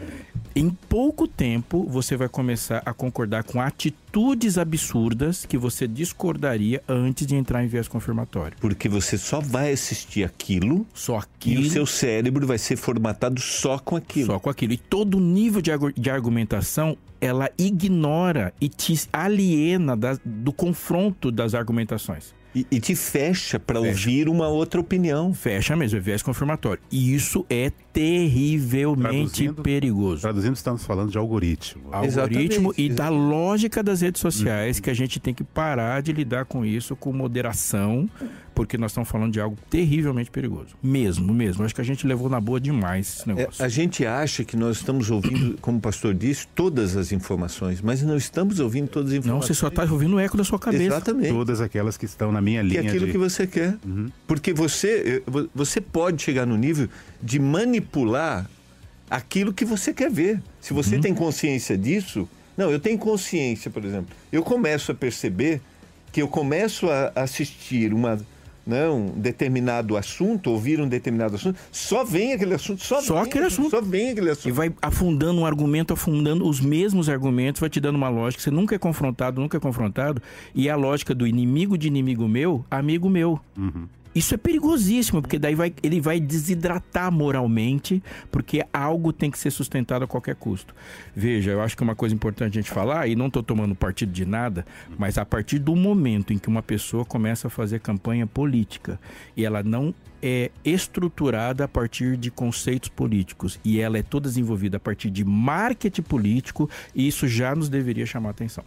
D: Em pouco tempo, você vai começar a concordar com atitudes absurdas que você discordaria antes de entrar em viés confirmatório.
C: Porque você só vai assistir aquilo,
D: só aquilo,
C: e o seu cérebro vai ser formatado só com aquilo.
D: Só com aquilo. E todo nível de, de argumentação, ela ignora e te aliena da, do confronto das argumentações.
C: E, e te fecha para ouvir uma outra opinião.
D: Fecha mesmo, é viés confirmatório. E isso é terrivelmente traduzindo, perigoso.
B: Traduzindo, estamos falando de algoritmo.
D: Algoritmo e da lógica das redes sociais, uhum. que a gente tem que parar de lidar com isso com moderação, porque nós estamos falando de algo terrivelmente perigoso. Mesmo, mesmo. Acho que a gente levou na boa demais esse negócio.
C: É, a gente acha que nós estamos ouvindo, como o pastor disse, todas as informações, mas não estamos ouvindo todas as informações.
D: Não, você só está ouvindo o eco da sua cabeça.
C: Exatamente.
B: Todas aquelas que estão na minha linha.
C: Que é aquilo
B: de...
C: que você quer. Uhum. Porque você, você pode chegar no nível de manipular aquilo que você quer ver. Se você uhum. tem consciência disso... Não, eu tenho consciência, por exemplo. Eu começo a perceber que eu começo a assistir uma... Não, um determinado assunto, ouvir um determinado assunto, só vem aquele assunto, só,
D: só
C: vem,
D: aquele assunto.
C: Só vem aquele assunto.
D: E vai afundando um argumento, afundando os mesmos argumentos, vai te dando uma lógica, você nunca é confrontado, nunca é confrontado, e é a lógica do inimigo de inimigo meu, amigo meu.
B: Uhum.
D: Isso é perigosíssimo, porque daí vai, ele vai desidratar moralmente, porque algo tem que ser sustentado a qualquer custo. Veja, eu acho que é uma coisa importante a gente falar, e não estou tomando partido de nada, mas a partir do momento em que uma pessoa começa a fazer campanha política, e ela não é estruturada a partir de conceitos políticos, e ela é toda desenvolvida a partir de marketing político, isso já nos deveria chamar a atenção.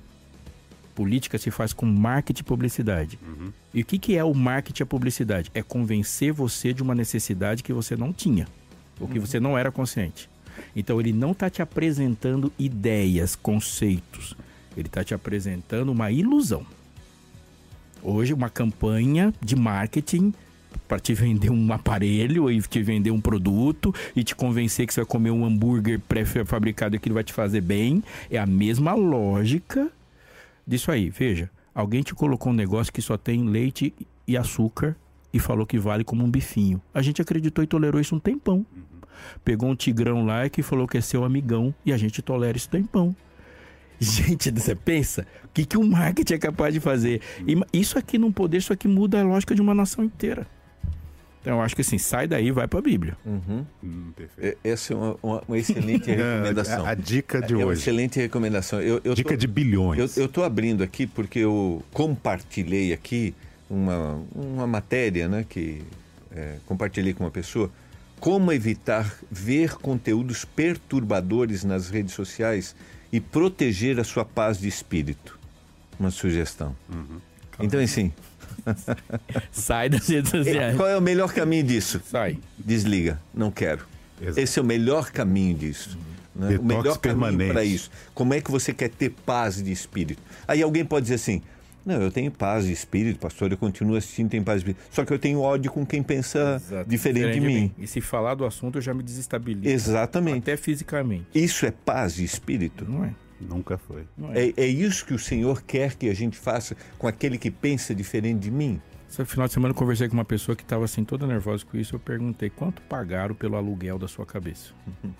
D: Política se faz com marketing e publicidade. Uhum. E o que, que é o marketing e a publicidade? É convencer você de uma necessidade que você não tinha, ou que uhum. você não era consciente. Então ele não está te apresentando ideias, conceitos. Ele está te apresentando uma ilusão. Hoje, uma campanha de marketing para te vender um aparelho e te vender um produto e te convencer que você vai comer um hambúrguer pré-fabricado e que ele vai te fazer bem. É a mesma lógica disso aí. Veja, alguém te colocou um negócio que só tem leite e açúcar e falou que vale como um bifinho. A gente acreditou e tolerou isso um tempão. Uhum. Pegou um tigrão lá que falou que é seu amigão e a gente tolera isso um tempão. Gente, você pensa, o que, que o marketing é capaz de fazer? E isso aqui não poder, isso aqui muda a lógica de uma nação inteira. Então, eu acho que assim, sai daí e vai para a Bíblia.
C: Uhum. Hum, perfeito. Essa é uma, uma, uma excelente recomendação.
B: a, a dica de
C: é
B: hoje.
C: É uma excelente recomendação. Eu, eu
B: dica
C: tô,
B: de bilhões.
C: Eu estou abrindo aqui porque eu compartilhei aqui uma, uma matéria, né, que é, compartilhei com uma pessoa. Como evitar ver conteúdos perturbadores nas redes sociais e proteger a sua paz de espírito. Uma sugestão. Uhum. Então, assim...
D: Sai das redes sociais.
C: Qual é o melhor caminho disso?
D: Sai.
C: Desliga. Não quero. Exato. Esse é o melhor caminho disso. Uhum. Né? O melhor caminho para isso. Como é que você quer ter paz de espírito? Aí alguém pode dizer assim, não, eu tenho paz de espírito, pastor, eu continuo assistindo, tenho paz de espírito. Só que eu tenho ódio com quem pensa Exato. diferente, diferente de mim. mim.
D: E se falar do assunto, eu já me desestabilizo.
C: Exatamente.
D: Até fisicamente.
C: Isso é paz de espírito?
D: Não é.
B: Nunca foi.
C: É, é isso que o Senhor quer que a gente faça com aquele que pensa diferente de mim?
D: Esse final de semana eu conversei com uma pessoa que estava assim, toda nervosa com isso. Eu perguntei, quanto pagaram pelo aluguel da sua cabeça?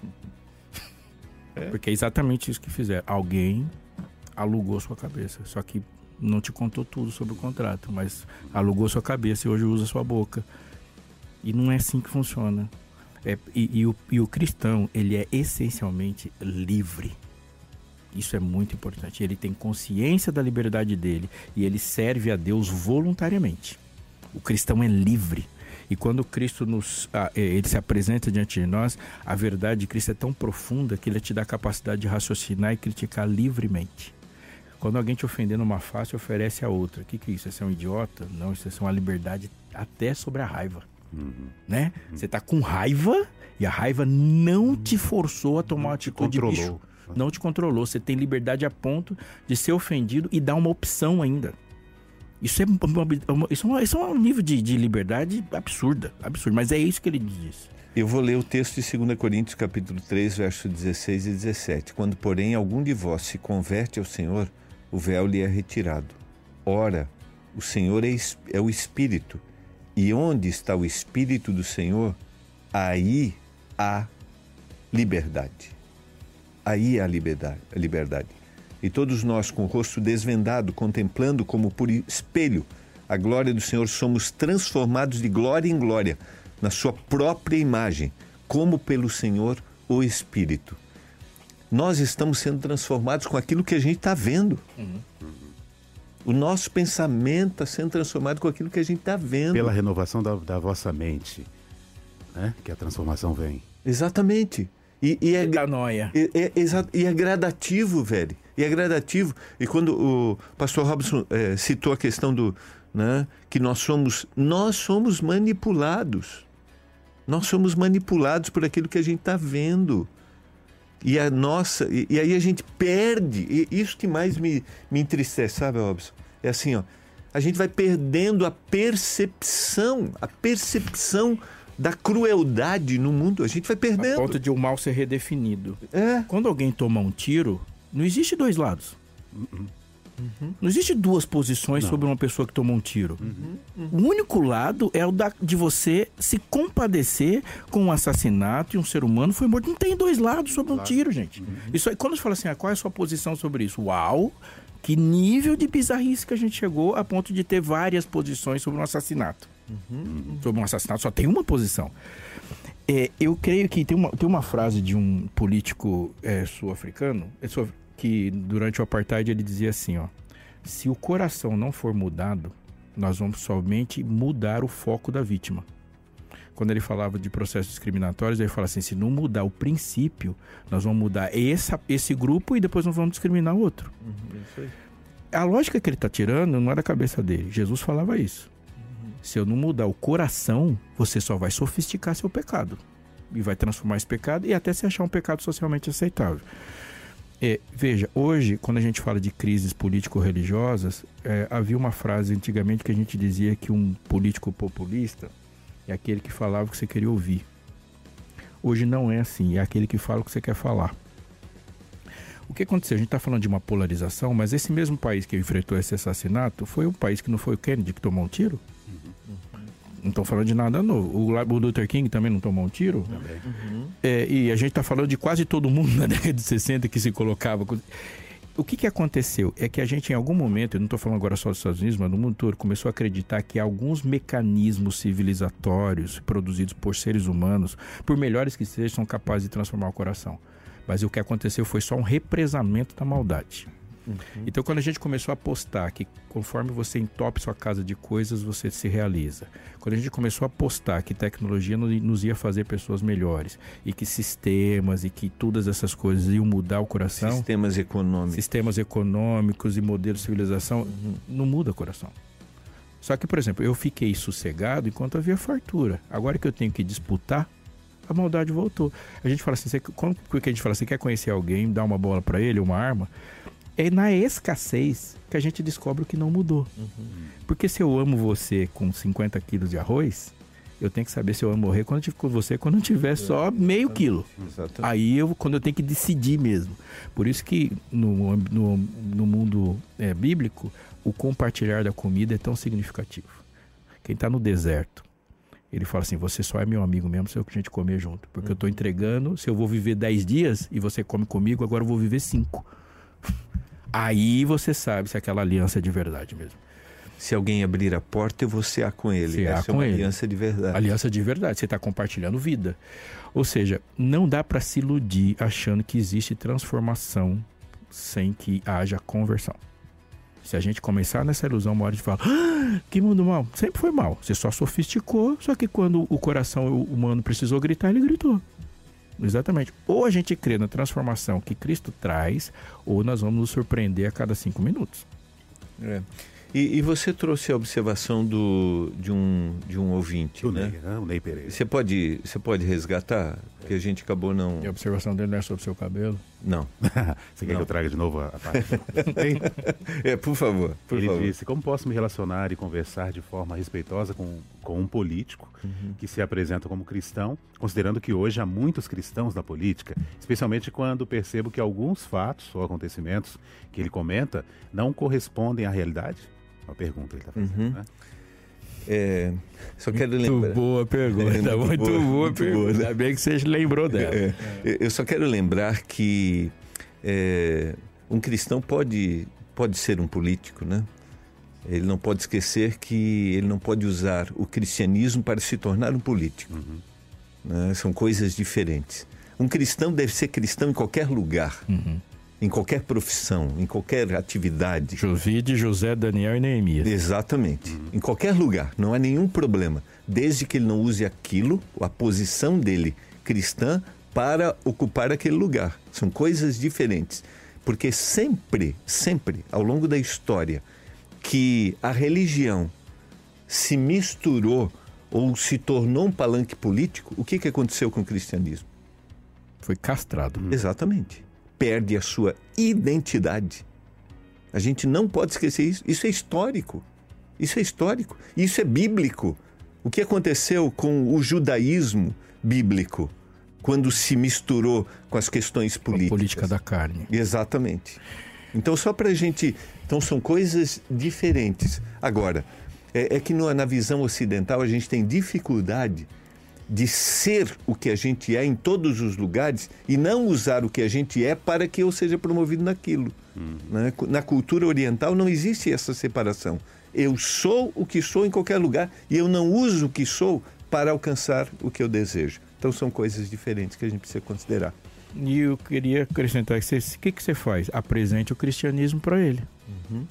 D: É. Porque é exatamente isso que fizeram. Alguém alugou sua cabeça, só que não te contou tudo sobre o contrato, mas alugou sua cabeça e hoje usa sua boca. E não é assim que funciona. É, e, e, o, e o cristão, ele é essencialmente livre. Isso é muito importante. Ele tem consciência da liberdade dele e ele serve a Deus voluntariamente. O cristão é livre. E quando Cristo nos, ah, ele se apresenta diante de nós, a verdade de Cristo é tão profunda que ele te dá a capacidade de raciocinar e criticar livremente. Quando alguém te ofender numa face, oferece a outra. O que, que é isso? Você é um idiota? Não, isso é uma liberdade até sobre a raiva. Uhum. Né? Uhum. Você está com raiva e a raiva não te forçou a tomar uma atitude de bicho. Não te controlou. Você tem liberdade a ponto de ser ofendido e dar uma opção ainda. Isso é, uma, isso é, uma, isso é um nível de, de liberdade absurda, absurdo. Mas é isso que ele diz.
C: Eu vou ler o texto de segunda Coríntios, capítulo três, versos dezesseis e dezessete. Quando, porém, algum de vós se converte ao Senhor, o véu lhe é retirado. Ora, o Senhor é, é o Espírito. E onde está o Espírito do Senhor, aí há liberdade. Aí há liberdade, a liberdade. E todos nós, com o rosto desvendado, contemplando como por espelho a glória do Senhor, somos transformados de glória em glória, na sua própria imagem, como pelo Senhor o Espírito. Nós estamos sendo transformados com aquilo que a gente está vendo. Uhum. O nosso pensamento está sendo transformado com aquilo que a gente está vendo.
B: Pela renovação da, da vossa mente, né? Que a transformação vem.
C: Exatamente. E, e, é,
D: Metanoia.
C: É, é, é, e é gradativo, velho. E é gradativo. E quando o pastor Robson é, citou a questão do, né, que nós somos, nós somos manipulados. Nós somos manipulados por aquilo que a gente está vendo. E a nossa, e, e aí a gente perde. E isso que mais me, me entristece, sabe, Robson? É assim, ó. A gente vai perdendo a percepção, a percepção da crueldade no mundo. A gente vai perdendo.
D: A ponto de o mal ser redefinido.
C: É.
D: Quando alguém toma um tiro, não existe dois lados. Uhum. Uhum. Não existe duas posições não. sobre uma pessoa que tomou um tiro. Uhum. Uhum. O único lado é o da, de você se compadecer com um assassinato e um ser humano foi morto. Não tem dois lados sobre um claro. tiro, gente. Uhum. Isso aí, quando você fala assim, ah, qual é a sua posição sobre isso? Uau! Que nível de bizarrice que a gente chegou a ponto de ter várias posições sobre um assassinato. Uhum. Sobre um assassinato só tem uma posição. É, eu creio que tem uma, tem uma frase de um político é, sul-africano é, sul, que durante o apartheid ele dizia assim, ó, se o coração não for mudado, nós vamos somente mudar o foco da vítima. Quando ele falava de processos discriminatórios, ele fala assim, se não mudar o princípio, nós vamos mudar esse, esse grupo e depois nós vamos discriminar o outro. Uhum, isso aí. A lógica que ele está tirando não é da cabeça dele. Jesus falava isso. Se eu não mudar o coração, você só vai sofisticar seu pecado. E vai transformar esse pecado e até se achar um pecado socialmente aceitável. É, veja, hoje, quando a gente fala de crises político-religiosas, é, havia uma frase antigamente que a gente dizia que um político populista é aquele que falava o que você queria ouvir. Hoje não é assim, é aquele que fala o que você quer falar. O que aconteceu? A gente está falando de uma polarização, mas esse mesmo país que enfrentou esse assassinato foi um país que não foi o Kennedy que tomou um tiro? Não estão falando de nada novo. O, o Luther King também não tomou um tiro. Uhum. É, e a gente está falando de quase todo mundo na década de sessenta que se colocava... O que, que aconteceu? É que a gente, em algum momento, eu não estou falando agora só dos Estados Unidos, mas no mundo todo, começou a acreditar que alguns mecanismos civilizatórios produzidos por seres humanos, por melhores que sejam, são capazes de transformar o coração. Mas o que aconteceu foi só um represamento da maldade. Uhum. Então, quando a gente começou a apostar que conforme você entope sua casa de coisas, você se realiza. Quando a gente começou a apostar que tecnologia nos ia fazer pessoas melhores e que sistemas e que todas essas coisas iam mudar o coração...
C: Sistemas econômicos.
D: Sistemas econômicos e modelos de civilização, uhum. não muda o coração. Só que, por exemplo, eu fiquei sossegado enquanto havia fartura. Agora que eu tenho que disputar, a maldade voltou. A gente fala assim, você, quando que a gente fala assim, quer conhecer alguém, dá uma bola para ele, uma arma... É na escassez que a gente descobre o que não mudou. Uhum. Porque se eu amo você com cinquenta quilos de arroz, eu tenho que saber se eu vou morrer quando eu estiver com você, quando eu tiver só meio quilo.
C: Exatamente.
D: Aí eu, quando eu tenho que decidir mesmo. Por isso que no, no, no mundo é, bíblico, o compartilhar da comida é tão significativo. Quem está no deserto, ele fala assim, você só é meu amigo mesmo se a gente comer junto. Porque eu estou entregando, se eu vou viver dez dias e você come comigo, agora eu vou viver cinco. Aí você sabe se aquela aliança é de verdade mesmo.
C: Se alguém abrir a porta, eu vou cear com ele.
D: Cear
C: Essa
D: com
C: é uma
D: ele.
C: aliança de verdade.
D: Aliança de verdade, você está compartilhando vida. Ou seja, não dá para se iludir achando que existe transformação sem que haja conversão. Se a gente começar nessa ilusão, uma hora a gente fala, ah, que mundo mal. Sempre foi mal. Você só sofisticou, só que quando o coração humano precisou gritar, ele gritou. Exatamente. Ou a gente crê na transformação que Cristo traz, ou nós vamos nos surpreender a cada cinco minutos.
C: É. E, e você trouxe a observação do, de, um, de um ouvinte,
B: Do
C: né?
B: Ney, né? O Ney Pereira.
C: Você pode, você pode resgatar? Porque a gente acabou não...
D: E a observação dele não é sobre o seu cabelo?
C: Não.
B: Você quer
C: Não.
B: que eu traga de novo a, a página? Tem?
C: É, por favor, por
B: Ele
C: favor.
B: disse, como posso me relacionar e conversar de forma respeitosa com, com um político que se apresenta como cristão, considerando que hoje há muitos cristãos na política, especialmente quando percebo que alguns fatos ou acontecimentos que ele comenta não correspondem à realidade? Uma pergunta ele está fazendo,
C: Uhum.
B: né?
C: É, só quero
D: Muito
C: lembrar...
D: boa pergunta,
C: É, muito
D: muito,
C: boa,
D: boa,
C: muito
D: pergunta.
C: boa, né?
D: Ainda bem que você lembrou dela.
C: É, eu só quero lembrar que é, um cristão pode, pode ser um político, né? Ele não pode esquecer que ele não pode usar o cristianismo para se tornar um político.
B: Uhum.
C: Né? São coisas diferentes. Um cristão deve ser cristão em qualquer lugar,
D: Uhum.
C: em qualquer profissão, em qualquer atividade.
D: Jovide, José, Daniel e Neemias.
C: Exatamente. Em qualquer lugar, não há nenhum problema. Desde que ele não use aquilo, a posição dele cristã, para ocupar aquele lugar. São coisas diferentes. Porque sempre, sempre, ao longo da história, que a religião se misturou ou se tornou um palanque político, o que, que aconteceu com o cristianismo?
D: Foi castrado.
C: Exatamente. Perde a sua identidade. A gente não pode esquecer isso. Isso é histórico. Isso é histórico. Isso é bíblico. O que aconteceu com o judaísmo bíblico quando se misturou com as questões
D: A
C: políticas?
D: política da carne.
C: Exatamente. Então, só para a gente... Então, são coisas diferentes. Agora, é, é que no, na visão ocidental a gente tem dificuldade de ser o que a gente é em todos os lugares e não usar o que a gente é para que eu seja promovido naquilo. Uhum. Né? Na cultura oriental não existe essa separação. Eu sou o que sou em qualquer lugar e eu não uso o que sou para alcançar o que eu desejo. Então são coisas diferentes que a gente precisa considerar.
D: E eu queria acrescentar que você, o que, que você faz? Apresente o cristianismo para ele.
C: Uhum.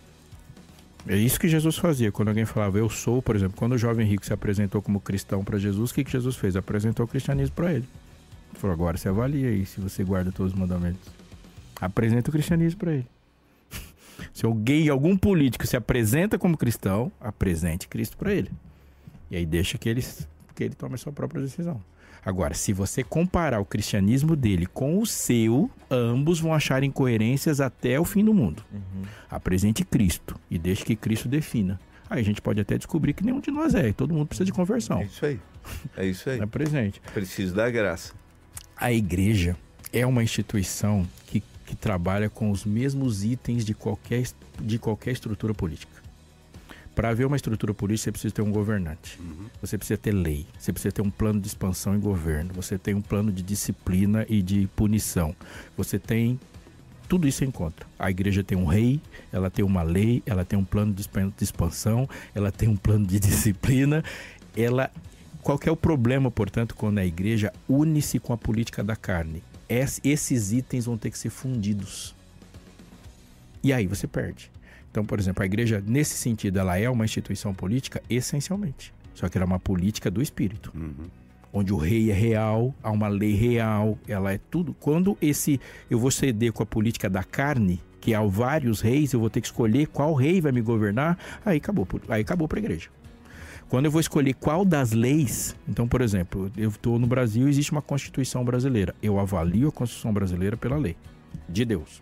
D: É isso que Jesus fazia. Quando alguém falava, eu sou, por exemplo, quando o jovem rico se apresentou como cristão para Jesus, o que, que Jesus fez? Apresentou o cristianismo para ele. Ele falou, agora você avalia aí se você guarda todos os mandamentos. Apresenta o cristianismo para ele. Se alguém, algum político se apresenta como cristão, apresente Cristo para ele. E aí deixa que ele, que ele tome a sua própria decisão. Agora, se você comparar o cristianismo dele com o seu, ambos vão achar incoerências até o fim do mundo. Uhum. Apresente Cristo e deixe que Cristo defina. Aí a gente pode até descobrir que nenhum de nós é, e todo mundo precisa de conversão.
C: É isso aí. É isso aí.
D: Apresente.
C: Preciso da graça.
D: A igreja é uma instituição que, que trabalha com os mesmos itens de qualquer, de qualquer estrutura política. Para haver uma estrutura política, você precisa ter um governante. Uhum. Você precisa ter lei. Você precisa ter um plano de expansão e governo. Você tem um plano de disciplina e de punição. Você tem... Tudo isso você encontra. A igreja tem um rei, ela tem uma lei, ela tem um plano de expansão, ela tem um plano de disciplina. Ela... Qual que é o problema, portanto, quando a igreja une-se com a política da carne? Esses itens vão ter que ser fundidos. E aí você perde. Então, por exemplo, a igreja, nesse sentido, ela é uma instituição política essencialmente. Só que ela é uma política do espírito. Uhum. Onde o rei é real, há uma lei real, ela é tudo. Quando esse eu vou ceder com a política da carne, que há vários reis, eu vou ter que escolher qual rei vai me governar, aí acabou, aí acabou para a igreja. Quando eu vou escolher qual das leis, então, por exemplo, eu estou no Brasil, existe uma Constituição brasileira. Eu avalio a Constituição brasileira pela lei de Deus.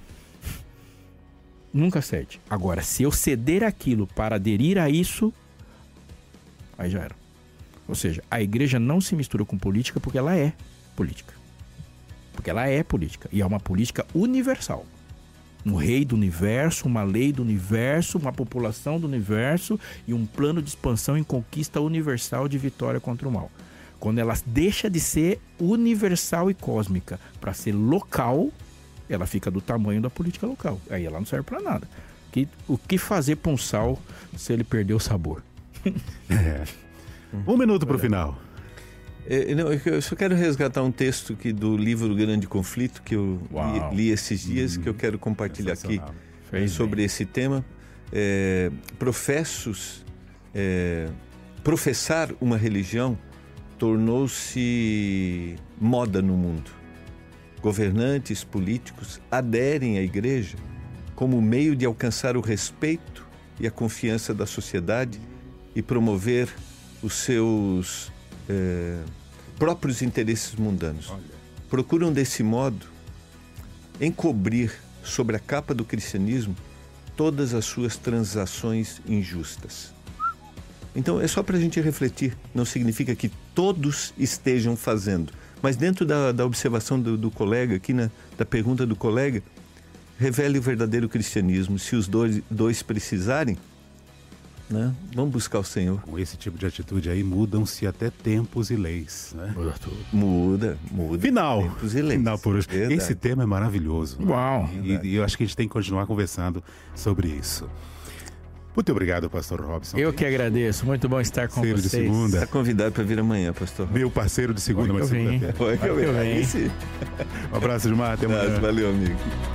D: Nunca cede. Agora, se eu ceder aquilo para aderir a isso, aí já era. Ou seja, a igreja não se mistura com política porque ela é política. Porque ela é política. E é uma política universal. Um rei do universo, uma lei do universo, uma população do universo e um plano de expansão em conquista universal de vitória contra o mal. Quando ela deixa de ser universal e cósmica para ser local, ela fica do tamanho da política local. Aí ela não serve para nada. Que, o que fazer para um sal se ele perder o sabor?
B: É. Um minuto para o final.
C: É, não, eu só quero resgatar um texto que, do livro Grande Conflito, que eu li, li esses dias, hum, que eu quero compartilhar aqui
D: Fez
C: sobre
D: bem.
C: esse tema. É, professos, é, professar uma religião tornou-se moda no mundo. Governantes, políticos aderem à igreja como meio de alcançar o respeito e a confiança da sociedade e promover os seus é, próprios interesses mundanos. Procuram, desse modo, encobrir sobre a capa do cristianismo todas as suas transações injustas. Então, é só para a gente refletir. Não significa que todos estejam fazendo. Mas dentro da, da observação do, do colega, aqui na, da pergunta do colega, revele o verdadeiro cristianismo. Se os dois, dois precisarem, né, vamos buscar o Senhor.
B: Com esse tipo de atitude aí, mudam-se até tempos e leis, né?
D: Muda tudo.
C: Muda, muda.
B: Final.
C: Tempos e leis.
B: Final por hoje.
C: Verdade.
B: Esse tema é maravilhoso.
D: Uau.
B: E, e eu acho que a gente tem que continuar conversando sobre isso. Muito obrigado, pastor Robson.
D: Eu que agradeço. Muito bom estar com
B: Parceiro de
D: vocês.
B: segunda.
C: Está convidado para vir amanhã, pastor.
B: Meu parceiro de segunda,
D: Vai que
B: mas
D: eu venho.
B: segunda-feira.
C: Vai que eu
D: Vai que eu
C: venho.
D: venho.
C: Aí sim.
B: Um abraço, Gilmar. Até amanhã.
C: Valeu, amigo.